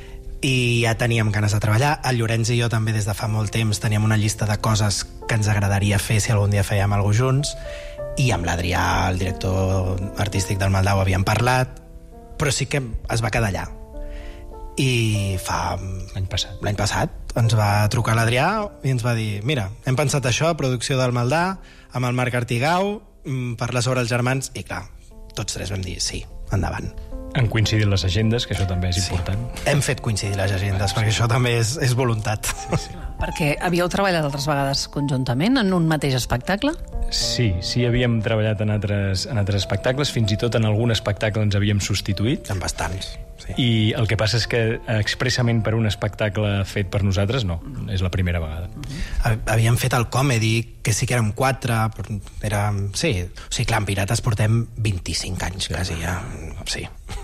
i ja teníem ganes de treballar. El Llorenç i jo també des de fa molt temps teníem una llista de coses que ens agradaria fer si algun dia fèiem alguna cosa junts, i amb l'Adrià, el director artístic del Maldà, ho havíem parlat, però sí que es va quedar allà. I fa... L'any passat. L'any passat ens va trucar l'Adrià i ens va dir: mira, hem pensat això, producció del Maldà, amb el Marc Artigau, parla sobre els germans, i clar, tots tres vam dir sí, endavant. Han coincidit les agendes, que això també és important. Sí. Hem fet coincidir les agendes, perquè això també és, és voluntat. Sí, sí. Perquè havíeu treballat altres vegades conjuntament en un mateix espectacle? Sí, sí, havíem treballat en altres, en altres espectacles, fins i tot en algun espectacle ens havíem substituït. En bastants, sí. I el que passa és que expressament per un espectacle fet per nosaltres, no, és la primera vegada. Uh-huh. Havíem fet el comedy, que sí que érem quatre, però érem... Sí, o sigui, clar, en Pirates portem vint-i-cinc anys, quasi, ja. Sí.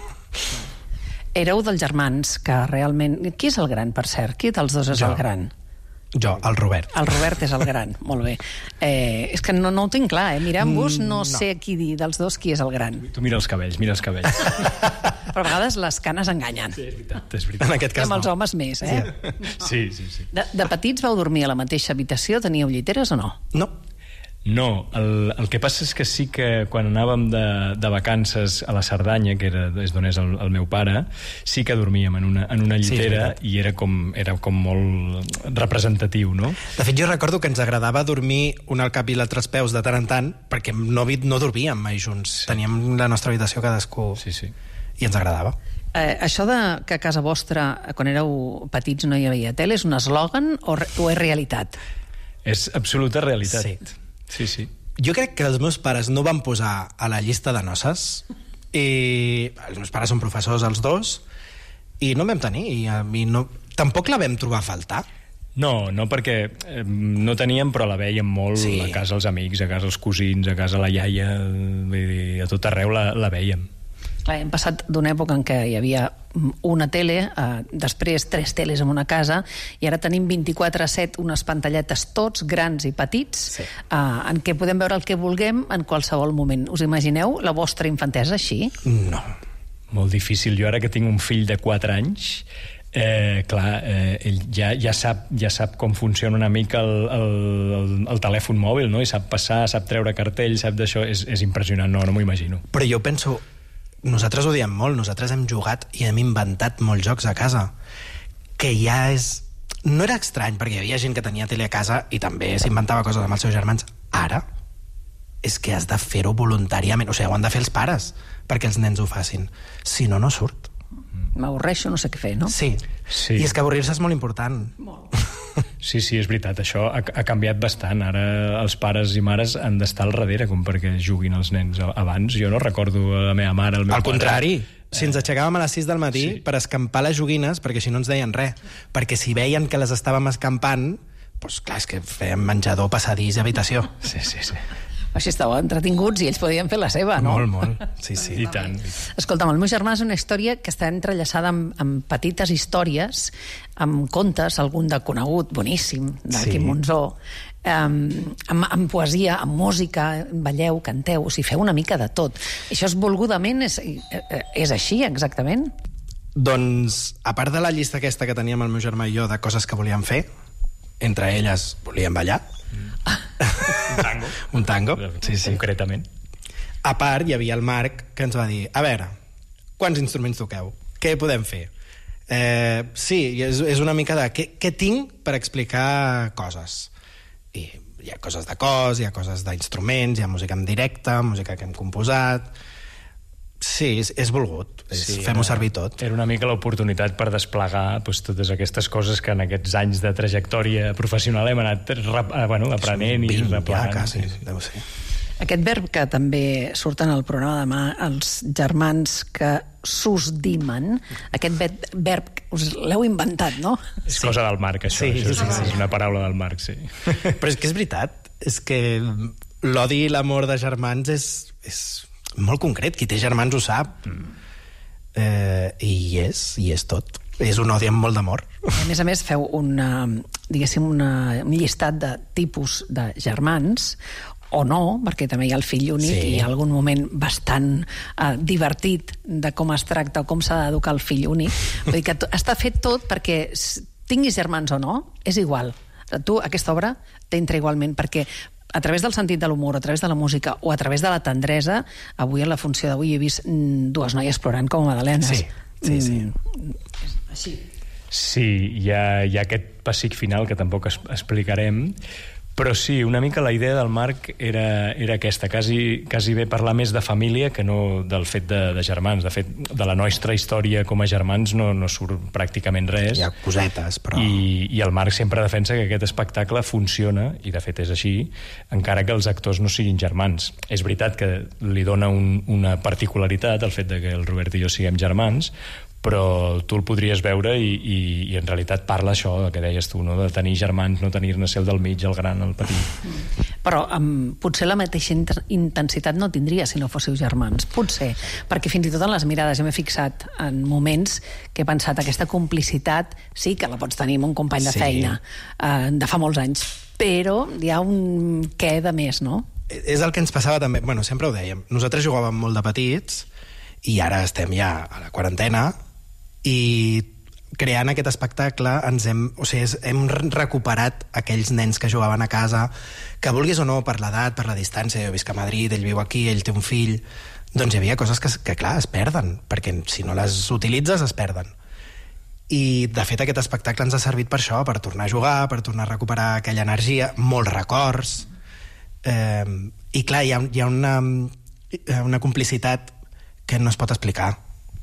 Éreu dels germans que realment... Qui és el gran, per cert? Qui dels dos és jo. el gran? Jo, el Robert. El Robert és el gran, molt bé. Eh, és que no, no ho tinc clar, eh? Mirant-vos no, no sé qui dir dels dos qui és el gran. Tu mira els cabells, mira els cabells. Però a vegades les canes enganyen. Sí, és veritat, és veritat. En aquest cas amb no. els homes més, eh? Sí, sí, sí. De, de petits vau dormir a la mateixa habitació? Teníeu lliteres o no? No. No, el, el que passa és que sí que quan anàvem de, de vacances a la Cerdanya, que era, és d'on és el, el meu pare, sí que dormíem en una, en una llitera, sí, i era com, era com molt representatiu, no? De fet, jo recordo que ens agradava dormir un al cap i l'altre als peus de tant en tant, perquè no, no dormíem mai junts. Sí. Teníem la nostra habitació cadascú. Sí, sí. I ens agradava. Eh, això de que a casa vostra, quan éreu petits, no hi havia tele, és un eslògan o, o és realitat? És absoluta realitat. Sí. Sí, sí. Jo crec que els meus pares no van posar a la llista de noces, i els meus pares són professors els dos, i no vam tenir, i a mi no... Tampoc la vam trobar a faltar. No, no, perquè eh, no teníem, però la veiem molt, sí, a casa els amics, a casa els cosins, a casa la iaia, vull dir, a tot arreu la, la veiem. Clar, hem passat d'una època en què hi havia una tele, eh, després tres teles en una casa, i ara tenim vint-i-quatre set unes pantalletes tots, grans i petits, sí, eh, en què podem veure el que vulguem en qualsevol moment. Us imagineu la vostra infantesa així? No. Molt difícil. Jo ara que tinc un fill de quatre anys, Eh, clar, eh, ell ja, ja, sap, ja sap com funciona una mica el, el, el, el telèfon mòbil, no? I sap passar, sap treure cartell, sap d'això, és, és impressionant, no, no m'ho imagino. Però jo penso, nosaltres ho diem molt, nosaltres hem jugat i hem inventat molts jocs a casa, que ja és... No era estrany, perquè hi havia gent que tenia tele a casa i també s'inventava coses amb els seus germans. Ara és que has de fer-ho voluntàriament, o sigui, ho han de fer els pares perquè els nens ho facin, si no, no surt. M'avorreixo, no sé què fer, no? Sí. Sí. I és que avorrir-se és molt important. Molt. Sí, sí, és veritat, això ha, ha canviat bastant. Ara els pares i mares han d'estar al darrere com perquè juguin els nens. Abans jo no recordo la meva mare, el meu al pare. Al contrari, si ens aixecàvem a les sis del matí, sí, per escampar les joguines, perquè si no ens deien res, perquè si veien que les estàvem escampant, doncs clar, és que fèiem menjador, passadís i habitació. Sí, sí, sí. Així estàveu entretinguts i ells podien fer la seva, no? Molt, molt. Sí, sí. I tant. Escolta'm, el meu germà és una història que està entrellaçada amb, amb petites històries, amb contes, algun de conegut, boníssim, de Sí. Quim Monzó, amb, amb, amb poesia, amb música, balleu, canteu, o sigui, feu una mica de tot. Això és volgudament, és, és així, exactament? Doncs, a part de la llista aquesta que teníem el meu germà i jo de coses que volíem fer, entre elles volíem ballar, Un tango. Un tango, sí, sí. Concretament. A part, hi havia el Marc, que ens va dir, a veure, quants instruments toqueu? Què podem fer? Eh, sí, és, és una mica de què, què tinc per explicar coses. I hi ha coses de cos, hi ha coses d'instruments, hi ha música en directe, música que hem composat... Sí, és, és volgut, és, sí, fem-ho servir tot. Era una mica l'oportunitat per desplegar doncs, totes aquestes coses que en aquests anys de trajectòria professional hem anat rep, bueno, aprenent i replegant. Ja, quasi, deu ser. Aquest verb que també surt en el programa demà, els germans que s'usdimen, aquest verb, verb us l'heu inventat, no? És sí. Cosa del Marc, això. Sí, això sí, sí, és, sí. és una paraula del Marc, sí. Però és que és veritat, és que l'odi i l'amor de germans és, és molt concret, qui té germans ho sap. Mm. Eh, i és, i és tot. És un odi amb molt d'amor. A més a més, feu una, diguéssim, una, un llistat de tipus de germans, o no, perquè també hi ha el fill únic, sí, i hi ha algun moment bastant eh, divertit de com es tracta o com s'ha d'educar el fill únic. Vull dir que està fet tot perquè tinguis germans o no, és igual. Tu, aquesta obra t'entra igualment, perquè a través del sentit de l'humor, a través de la música o a través de la tendresa, avui en la funció d'avui he vist dues noies plorant com a magdalenes. Sí, sí, sí. Mm, així. Sí, hi ha, hi ha aquest pessic final que tampoc es, explicarem, Però sí, una mica la idea del Marc era, era aquesta, quasi, quasi bé parlar més de família que no del fet de, de germans. De fet, de la nostra història com a germans no, no surt pràcticament res. Hi ha cosetes, però... I, i el Marc sempre defensa que aquest espectacle funciona, i de fet és així, encara que els actors no siguin germans. És veritat que li dona un, una particularitat el fet de que el Robert i jo siguem germans, però tu el podries veure i, i, i en realitat parla això que deies tu, no? De tenir germans, no tenir-ne, ser el del mig, el gran, el petit. Però um, potser la mateixa intensitat no tindria si no fóssiu germans. Potser, perquè fins i tot en les mirades jo m'he fixat en moments que he pensat aquesta complicitat sí que la pots tenir amb un company de sí. feina uh, de fa molts anys, però hi ha un què de més, no? És el que ens passava també, bueno, sempre ho dèiem, nosaltres jugàvem molt de petits i ara estem ja a la quarantena i creant aquest espectacle ens hem, o sigui, hem recuperat aquells nens que jugaven a casa, que vulguis o no, per l'edat, per la distància, jo visc a Madrid, ell viu aquí, ell té un fill, doncs hi havia coses que, que clar, es perden, perquè si no les utilitzes es perden. I de fet aquest espectacle ens ha servit per això, per tornar a jugar, per tornar a recuperar aquella energia, molts records, eh, i clar, hi ha, hi ha una, una complicitat que no es pot explicar.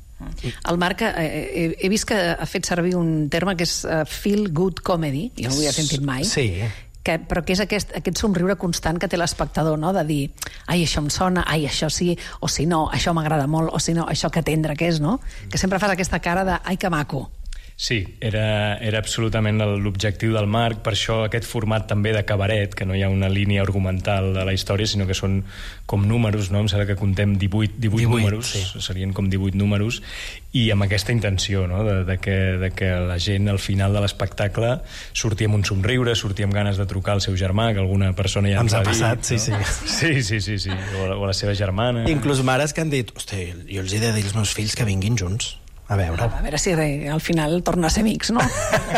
El Marc, eh, he, he vist que ha fet servir un terme que és uh, feel good comedy, jo no ho havia sentit mai, sí. que, però que és aquest, aquest somriure constant que té l'espectador, no? De dir, ai, això em sona, ai, això sí, o si no, això m'agrada molt, o si no, això que tendre que és, no? Que sempre fas aquesta cara de, ai, que maco. Sí, era, era absolutament l'objectiu del Marc, per això aquest format també de cabaret, que no hi ha una línia argumental de la història, sinó que són com números, no? Em sembla que contem divuit, divuit, divuit números, sí. Serien com divuit números, i amb aquesta intenció, no? de, de, que, de que la gent al final de l'espectacle sortia amb un somriure, sortia amb ganes de trucar al seu germà, que alguna persona ja ens ha passat, dit, sí, no? sí. Sí, sí, sí, sí. O, o a la seva germana. Inclús mares que han dit, hosti, jo els he de dir als meus fills que vinguin junts. A veure. A veure si al final torna a ser amics, no?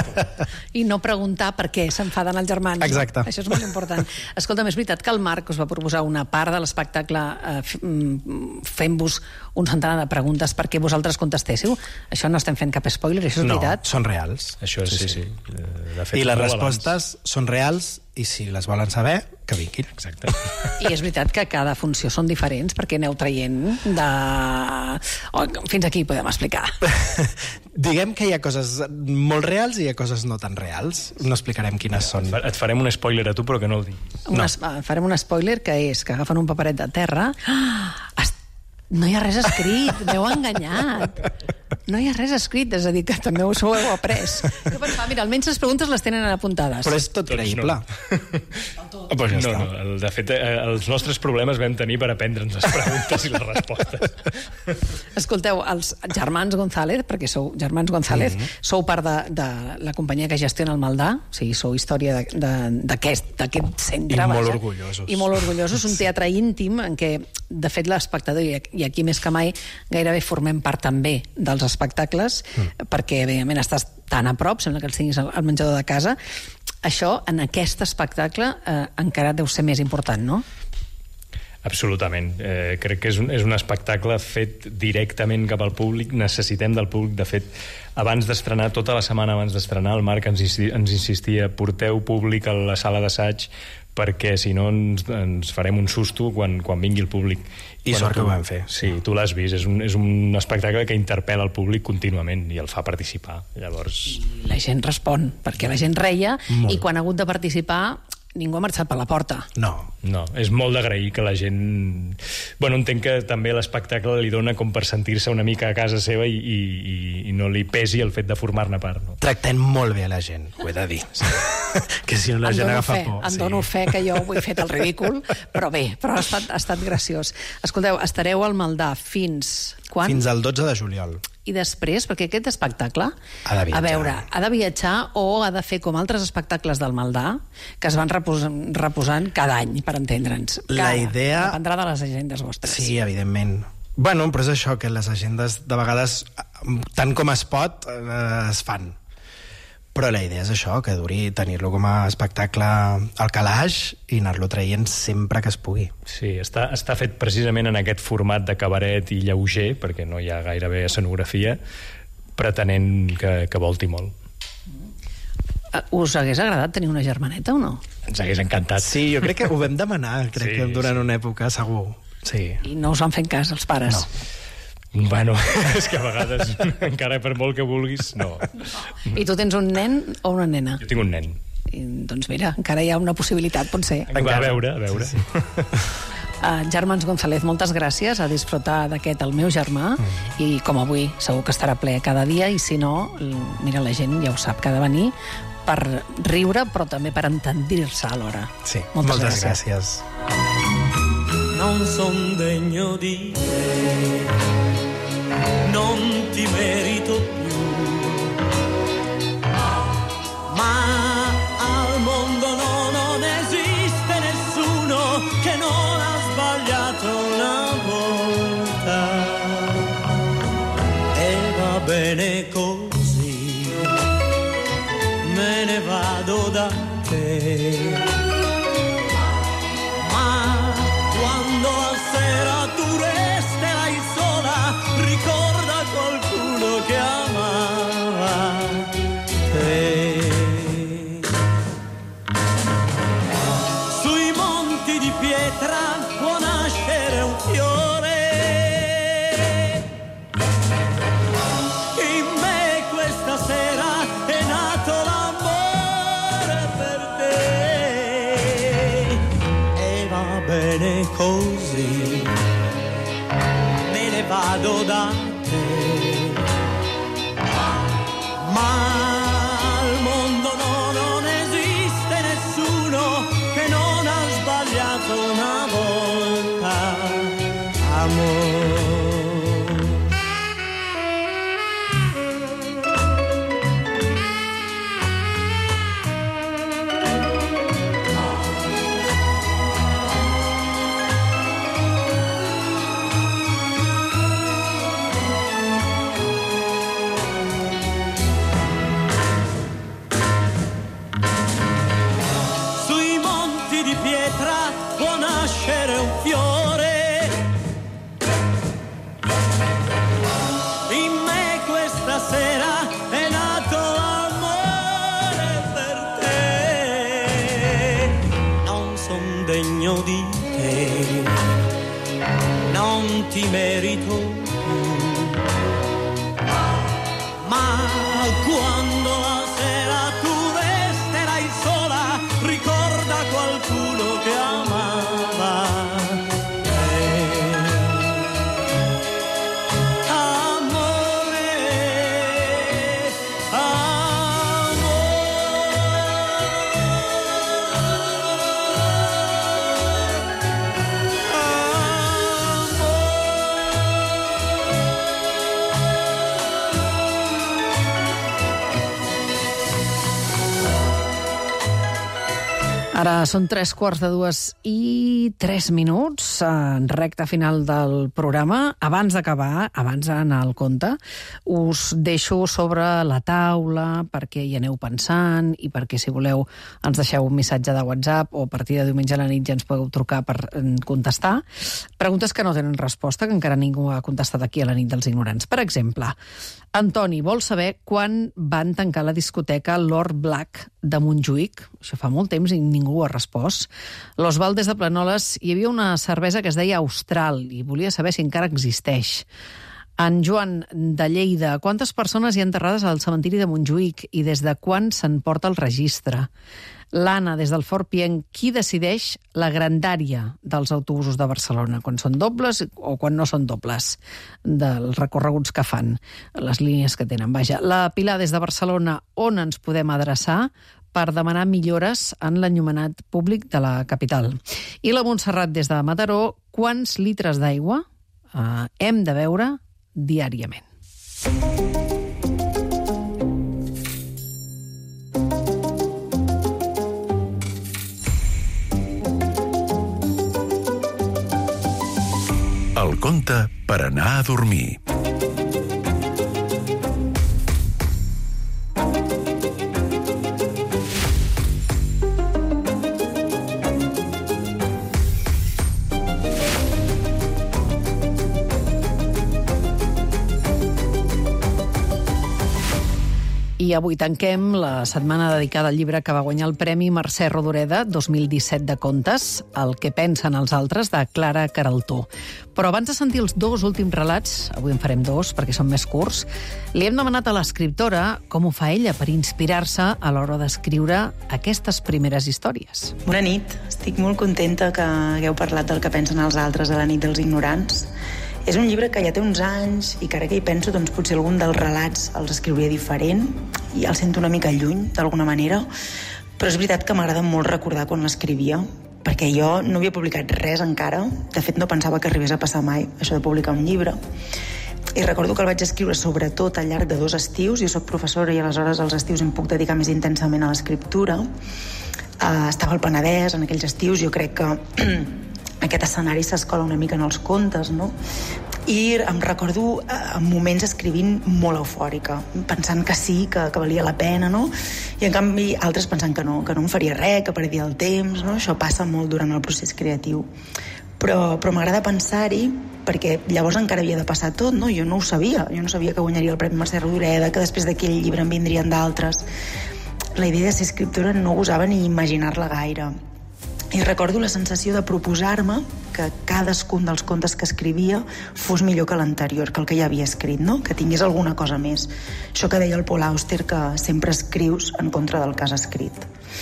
I no preguntar per què s'enfaden els germans. Exacte. Això és molt important. Escolta, és veritat que el Marc us va proposar una part de l'espectacle eh, fent-vos un centenar de preguntes perquè vosaltres contestéssiu? Això no estem fent cap spoiler, això és no, veritat? No, són reals. Això és, sí, sí. sí. De fet, I les respostes abans. Són reals i si les volen saber, que vinguin. Exacte. I és veritat que cada funció són diferents perquè aneu traient de... Oh, fins aquí podem explicar. Diguem que hi ha coses molt reals i hi ha coses no tan reals. No explicarem quines són. Et farem un spoiler a tu, però que no el digui. No. Farem un spoiler que és que agafen un paperet de terra... Ah, no hi ha res escrit, m'heu enganyat. No hi ha res escrit, és a dir, que també us ho heu après. Jo pensava, mira, almenys les preguntes les tenen apuntades. Però és tot creïble. No. Pues no, no, de fet, els nostres problemes vam tenir per aprendre'ns les preguntes i les respostes. Escolteu, els germans González, perquè sou germans González, mm-hmm. sou part de, de la companyia que gestiona el Maldà, o sigui, sou història d'aquest centre. I molt orgullosos. I molt orgullosos, un teatre íntim en què, de fet, l'espectador, i aquí més que mai, gairebé formem part també dels espectacles, mm. perquè, evidentment, estàs tan a prop, sembla que els tinguis al menjador de casa. Això, en aquest espectacle, eh, encara deu ser més important, no? Absolutament. Eh, crec que és un, és un espectacle fet directament cap al públic. Necessitem del públic. De fet, abans d'estrenar, tota la setmana abans d'estrenar, el Marc ens, ens insistia, porteu públic a la sala d'assaig perquè si no ens, ens farem un susto quan, quan vingui el públic. I sort que ho vam fer. Sí, tu l'has vist. És un, és un espectacle que interpel·la el públic contínuament i el fa participar. Llavors... I la gent respon, perquè la gent reia Molt. I quan ha hagut de participar ningú ha marxat per la porta. No. No, és molt d'agrair que la gent... Bueno, entenc que també l'espectacle li dona com per sentir-se una mica a casa seva i, i, i no li pesi el fet de formar-ne part. No? Tractem molt bé a la gent, ho he de dir. Que si no la gent agafa fe, por. Em sí. dono fe que jo ho he fet el ridícul, però bé, però ha estat, ha estat graciós. Escolteu, estareu al Maldà fins... Quan? Fins al dotze de juliol. I després, perquè aquest espectacle, ha de a veure, ha de viatjar o ha de fer com altres espectacles del Maldà, que es van reposant, reposant cada any, per entendre'ns. La idea... Dependrà de les agendes vostres. Sí, evidentment. Bueno, però és això, que les agendes de vegades, tant com es pot, eh, es fan. Però la idea és això, que duri tenir-lo com a espectacle al calaix i anar-lo traient sempre que es pugui. Sí, està, està fet precisament en aquest format de cabaret i lleuger, perquè no hi ha gairebé escenografia, pretenent que, que volti molt. Us hagués agradat tenir una germaneta o no? ens hagués encantat. Sí, jo crec que ho vam demanar, crec sí, que durant sí. una època, segur. Sí. I no us han fet cas, els pares? No. Bueno, és que a vegades, encara per molt que vulguis, no. no. I tu tens un nen o una nena? Jo tinc un nen. I, doncs mira, encara hi ha una possibilitat, pot ser. Va, a veure, a veure. Sí, sí. Uh, Germans González, moltes gràcies, a disfrutar d'aquest El meu germà, mm. i com avui segur que estarà ple cada dia, i si no, mira, la gent ja ho sap, que ha de venir per riure, però també per entendir-se alhora. Sí, moltes, moltes gràcies. gràcies. Non son degno di te, non ti merito più, ma al mondo no, non esiste nessuno che non ha sbagliato una volta, e va bene così, me ne vado da te, ma quando a sera tu resterai sola, ricorda qualcuno che amava te. Sui monti di pietra può nascere un fiore, in me questa sera è nato l'amore per te, e va bene così, me ne vado da te, ma al mondo no, non esiste nessuno che non ha sbagliato una volta, amore. Sui monti di pietra può nascere un fiore, in me questa sera è nato l'amore per te, non son degno di te, non ti merito più, ma quando la sera tu resterai sola, ricorda qualcuno che amava te. Amore, Ara són tres quarts de dues i tres minuts, en recta final del programa. Abans d'acabar, abans d'anar al conte, us deixo sobre la taula perquè hi aneu pensant i perquè, si voleu, ens deixeu un missatge de WhatsApp o a partir de diumenge a la nit ja ens podeu trucar per contestar. Preguntes que no tenen resposta, que encara ningú ha contestat aquí a la nit dels ignorants. Per exemple, Antoni vol saber quan van tancar la discoteca Lord Black de Montjuïc. Això fa molt temps i ningú ho ha respost. Los Valdes de Planoles hi havia una cervesa que es deia Austral i volia saber si encara existeix. En Joan de Lleida, quantes persones hi ha enterrades al cementiri de Montjuïc i des de quan se'n porta el registre? L'Anna, des del Fort Pienc, qui decideix la grandària dels autobusos de Barcelona, quan són dobles o quan no són dobles, dels recorreguts que fan, les línies que tenen? Vaja, la Pilar, des de Barcelona, on ens podem adreçar per demanar millores en l'enllumenat públic de la capital? I la Montserrat, des de Mataró, quants litres d'aigua eh, hem de beure diàriament? El conte per anar a dormir. I I avui tanquem la setmana dedicada al llibre que va guanyar el Premi Mercè Rodoreda dos mil disset de contes, El que pensen els altres, de Clara Queraltó. Però abans de sentir els dos últims relats, avui en farem dos perquè són més curts, li hem demanat a l'escriptora com ho fa ella per inspirar-se a l'hora d'escriure aquestes primeres històries. Bona nit. Estic molt contenta que hagueu parlat del que pensen els altres a la nit dels ignorants. És un llibre que ja té uns anys i que ara que hi penso, doncs potser algun dels relats els escriuria diferent i el sento una mica lluny, d'alguna manera, però és veritat que m'agrada molt recordar quan l'escrivia, perquè jo no havia publicat res encara, de fet no pensava que arribés a passar mai això de publicar un llibre, i recordo que el vaig escriure sobretot al llarg de dos estius. Jo soc professora i aleshores als estius em puc dedicar més intensament a l'escriptura. Uh, estava al Penedès en aquells estius, jo crec que aquest escenari s'escola una mica en els contes, no? I em recordo en moments escrivint molt eufòrica, pensant que sí, que, que valia la pena, no? I en canvi altres pensant que no, que no em faria res, que perdia el temps, no? Això passa molt durant el procés creatiu. Però, però m'agrada pensar-hi, perquè llavors encara havia de passar tot, no? Jo no ho sabia, jo no sabia que guanyaria el Premi Mercè Rodoreda, que després d'aquell llibre en vindrien d'altres. La idea de ser escriptora no gosava ni imaginar-la gaire. I recordo la sensació de proposar-me que cadascun dels contes que escrivia fos millor que l'anterior, que el que ja havia escrit, no? Que tingués alguna cosa més. Això que deia el Paul Auster, que sempre escrius en contra del que has escrit.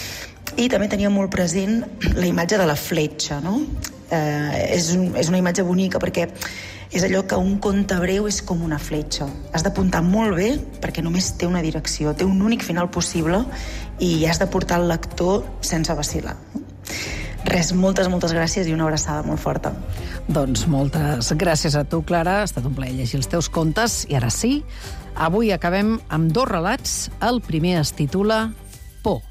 I també tenia molt present la imatge de la fletxa, no? Eh, és, un, és una imatge bonica perquè és allò que un conte breu és com una fletxa. Has d'apuntar molt bé perquè només té una direcció, té un únic final possible i has de portar el lector sense vacil·lar. Res, moltes, moltes gràcies i una abraçada molt forta. Doncs moltes gràcies a tu, Clara. Ha estat un plaer llegir els teus contes. I ara sí, avui acabem amb dos relats. El primer es titula Por.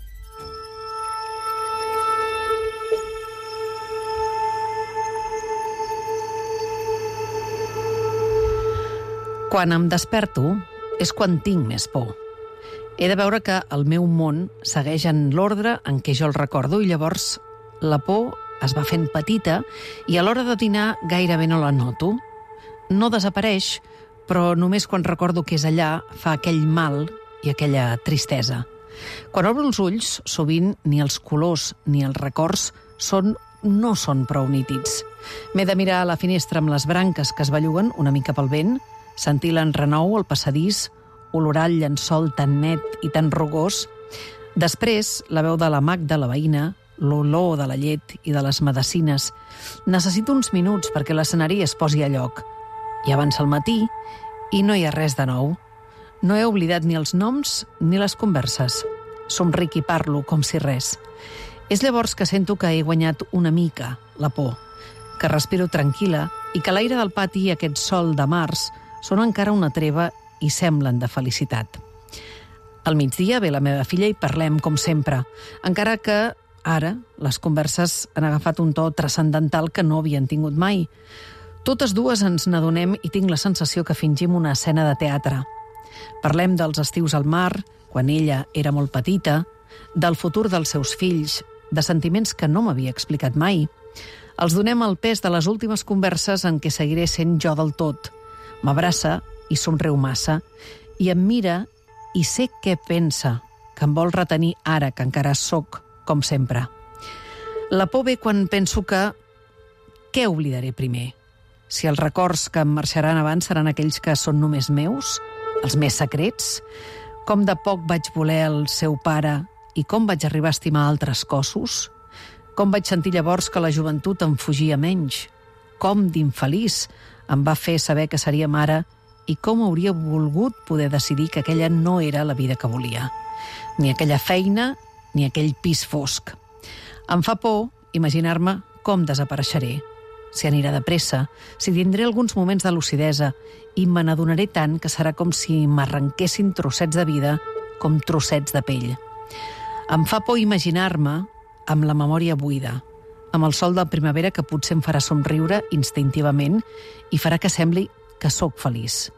Quan em desperto és quan tinc més por. He de veure que el meu món segueix en l'ordre en què jo el recordo i llavors la por es va fent petita i a l'hora de dinar gairebé no la noto. No desapareix, però només quan recordo que és allà fa aquell mal i aquella tristesa. Quan obro els ulls, sovint ni els colors ni els records són, no són prou nítids. M'he de mirar a la finestra amb les branques que es belluguen una mica pel vent, sentir l'enrenou al passadís, olorar el llençol tan net i tan rugós. Després, la veu de la Magda, la veïna, l'olor de la llet i de les medecines. Necessito uns minuts perquè l'escenari es posi a lloc. I avança el matí i no hi ha res de nou. No he oblidat ni els noms ni les converses. Somric i parlo com si res. És llavors que sento que he guanyat una mica la por, que respiro tranquil·la i que l'aire del pati i aquest sol de març són encara una treva i semblen de felicitat. Al migdia ve la meva filla i parlem com sempre, encara que ara les converses han agafat un to transcendental que no havien tingut mai. Totes dues ens n'adonem i tinc la sensació que fingim una escena de teatre. Parlem dels estius al mar, quan ella era molt petita, del futur dels seus fills, de sentiments que no m'havia explicat mai. Els donem el pes de les últimes converses en què seguiré sent jo del tot. M'abraça i somriu massa, i em mira i sé què pensa, que em vol retenir ara que encara sóc com sempre. La por ve quan penso que què oblidaré primer? Si els records que em marxaran abans seran aquells que són només meus, els més secrets, com de poc vaig voler el seu pare i com vaig arribar a estimar altres cossos, com vaig sentir llavors que la joventut em fugia menys, com d'infeliç em va fer saber que seria mare i com hauria volgut poder decidir que aquella no era la vida que volia. Ni aquella feina, ni aquell pis fosc. Em fa por imaginar-me com desapareixeré, si anirà de pressa, si tindré alguns moments de lucidesa i me n'adonaré tant que serà com si m'arrenquessin trossets de vida com trossets de pell. Em fa por imaginar-me amb la memòria buida, amb el sol de primavera que potser em farà somriure instintivament i farà que sembli que sóc feliç.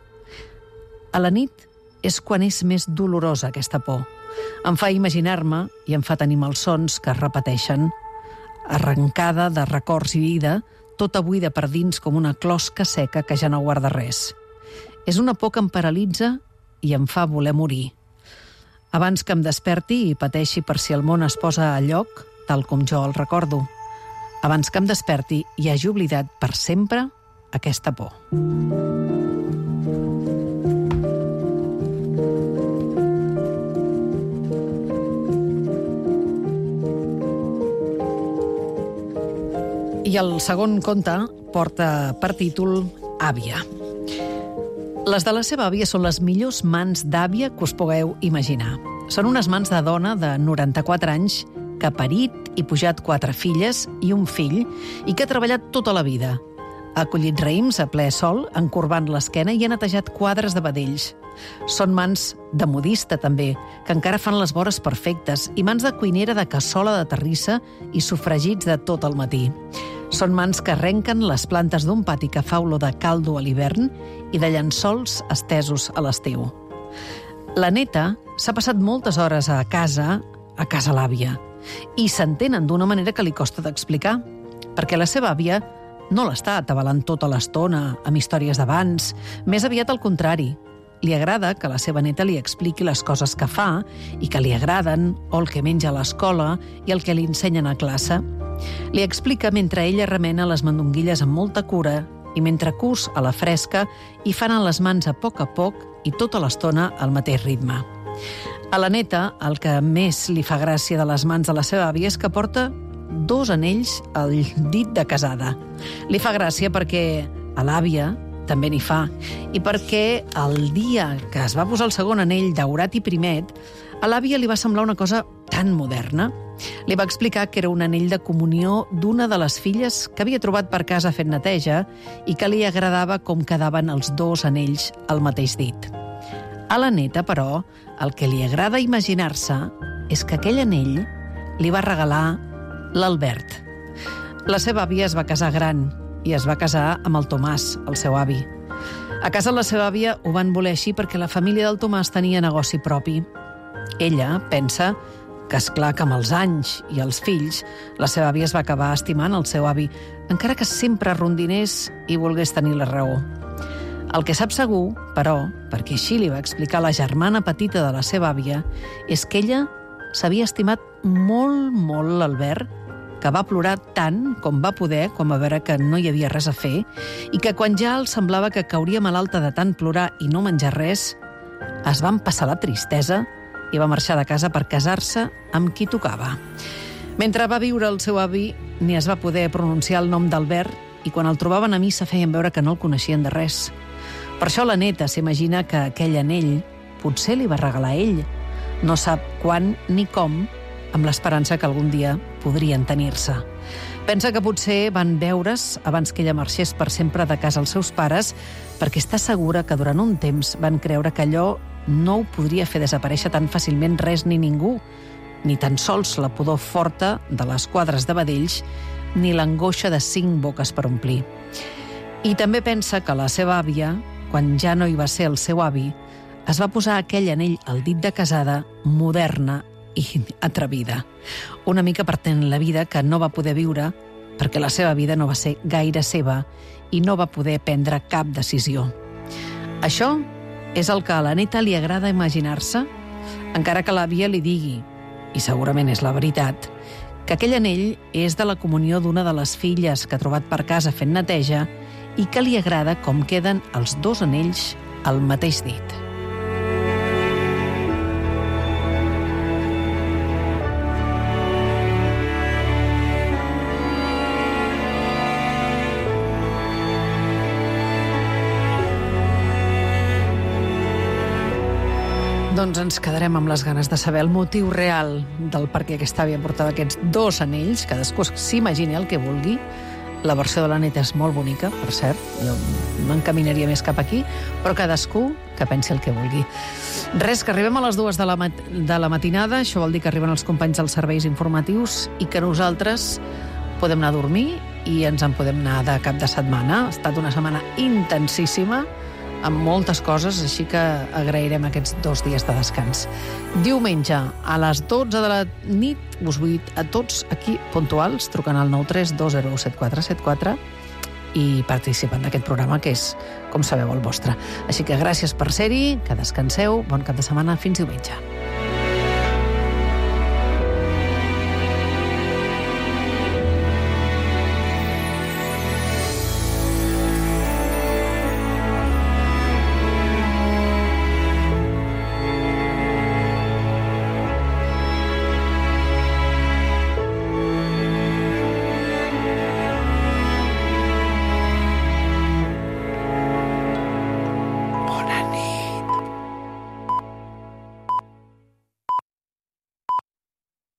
A la nit és quan és més dolorosa aquesta por. Em fa imaginar-me i em fa tenir malsons que es repeteixen. Arrencada de records i vida, tota buida per dins com una closca seca que ja no guarda res. És una por que em paralitza i em fa voler morir. Abans que em desperti i pateixi per si el món es posa a lloc, tal com jo el recordo. Abans que em desperti i hagi oblidat per sempre aquesta por. I el segon conte porta per títol Àvia. Les de la seva àvia són les millors mans d'àvia que us pugueu imaginar. Són unes mans de dona de noranta-quatre anys que ha parit i pujat quatre filles i un fill i que ha treballat tota la vida. Ha collit raïms a ple sol, encorbant l'esquena i ha netejat quadres de vedells. Són mans de modista, també, que encara fan les vores perfectes, i mans de cuinera de cassola de terrissa i sofregits de tot el matí. Són mans que arrenquen les plantes d'un pati que fa olor de caldo a l'hivern i de llençols estesos a l'estiu. La neta s'ha passat moltes hores a casa, a casa l'àvia, i s'entenen d'una manera que li costa d'explicar, perquè la seva àvia no l'està atabalant tota l'estona amb històries d'abans, més aviat al contrari. Li agrada que la seva neta li expliqui les coses que fa i que li agraden, o el que menja a l'escola i el que li ensenyen a classe. Li explica mentre ella remena les mandonguilles amb molta cura i mentre cus a la fresca i fan en les mans a poc a poc i tota l'estona al mateix ritme. A la neta, el que més li fa gràcia de les mans de la seva àvia és que porta dos anells al dit de casada. Li fa gràcia perquè a l'àvia també n'hi fa, i perquè el dia que es va posar el segon anell daurat i primet, a l'àvia li va semblar una cosa tan moderna. Li va explicar que era un anell de comunió d'una de les filles que havia trobat per casa fent neteja i que li agradava com quedaven els dos anells al mateix dit. A la neta, però, el que li agrada imaginar-se és que aquell anell li va regalar l'Albert. La seva àvia es va casar gran i es va casar amb el Tomàs, el seu avi. A casa la seva àvia ho van voler així perquè la família del Tomàs tenia negoci propi. Ella pensa que, esclar, que amb els anys i els fills, la seva àvia es va acabar estimant el seu avi, encara que sempre rondinés i volgués tenir la raó. El que sap segur, però, perquè així li va explicar la germana petita de la seva àvia, és que ella s'havia estimat molt, molt l'Albert, que va plorar tant com va poder, com a veure que no hi havia res a fer, i que quan ja els semblava que cauria malalta de tant plorar i no menjar res, es van passar la tristesa i va marxar de casa per casar-se amb qui tocava. Mentre va viure el seu avi, ni es va poder pronunciar el nom d'Albert, i quan el trobaven a missa feien veure que no el coneixien de res. Per això la neta s'imagina que aquell anell potser li va regalar ell. No sap quan ni com, amb l'esperança que algun dia podrien tenir-se. Pensa que potser van veure's abans que ella marxés per sempre de casa als seus pares, perquè està segura que durant un temps van creure que allò no ho podria fer desaparèixer tan fàcilment res ni ningú, ni tan sols la pudor forta de les quadres de vedells, ni l'angoixa de cinc boques per omplir. I també pensa que la seva àvia, quan ja no hi va ser el seu avi, es va posar aquell anell al dit de casada, moderna i atrevida. Una mica partent la vida que no va poder viure perquè la seva vida no va ser gaire seva i no va poder prendre cap decisió. Això és el que a la neta li agrada imaginar-se, encara que l'àvia li digui, i segurament és la veritat, que aquell anell és de la comunió d'una de les filles que ha trobat per casa fent neteja i que li agrada com queden els dos anells al mateix dit. Doncs ens quedarem amb les ganes de saber el motiu real del per què aquesta àvia portava aquests dos anells. Cadascú s'imagini el que vulgui. La versió de la neta és molt bonica, per cert. Jo m'encaminaria més cap aquí, però cadascú que pensi el que vulgui. Res, que arribem a les dues de la, mat de la matinada. Això vol dir que arriben els companys dels serveis informatius i que nosaltres podem anar a dormir i ens en podem anar de cap de setmana. Ha estat una setmana intensíssima, amb moltes coses, així que agrairem aquests dos dies de descans. Diumenge, a les dotze de la nit, us vull a tots aquí puntuals, trucant al nou tres dos zero set quatre set quatre i participant d'aquest programa, que és, com sabeu, el vostre. Així que gràcies per ser-hi, que descanseu, bon cap de setmana, fins diumenge.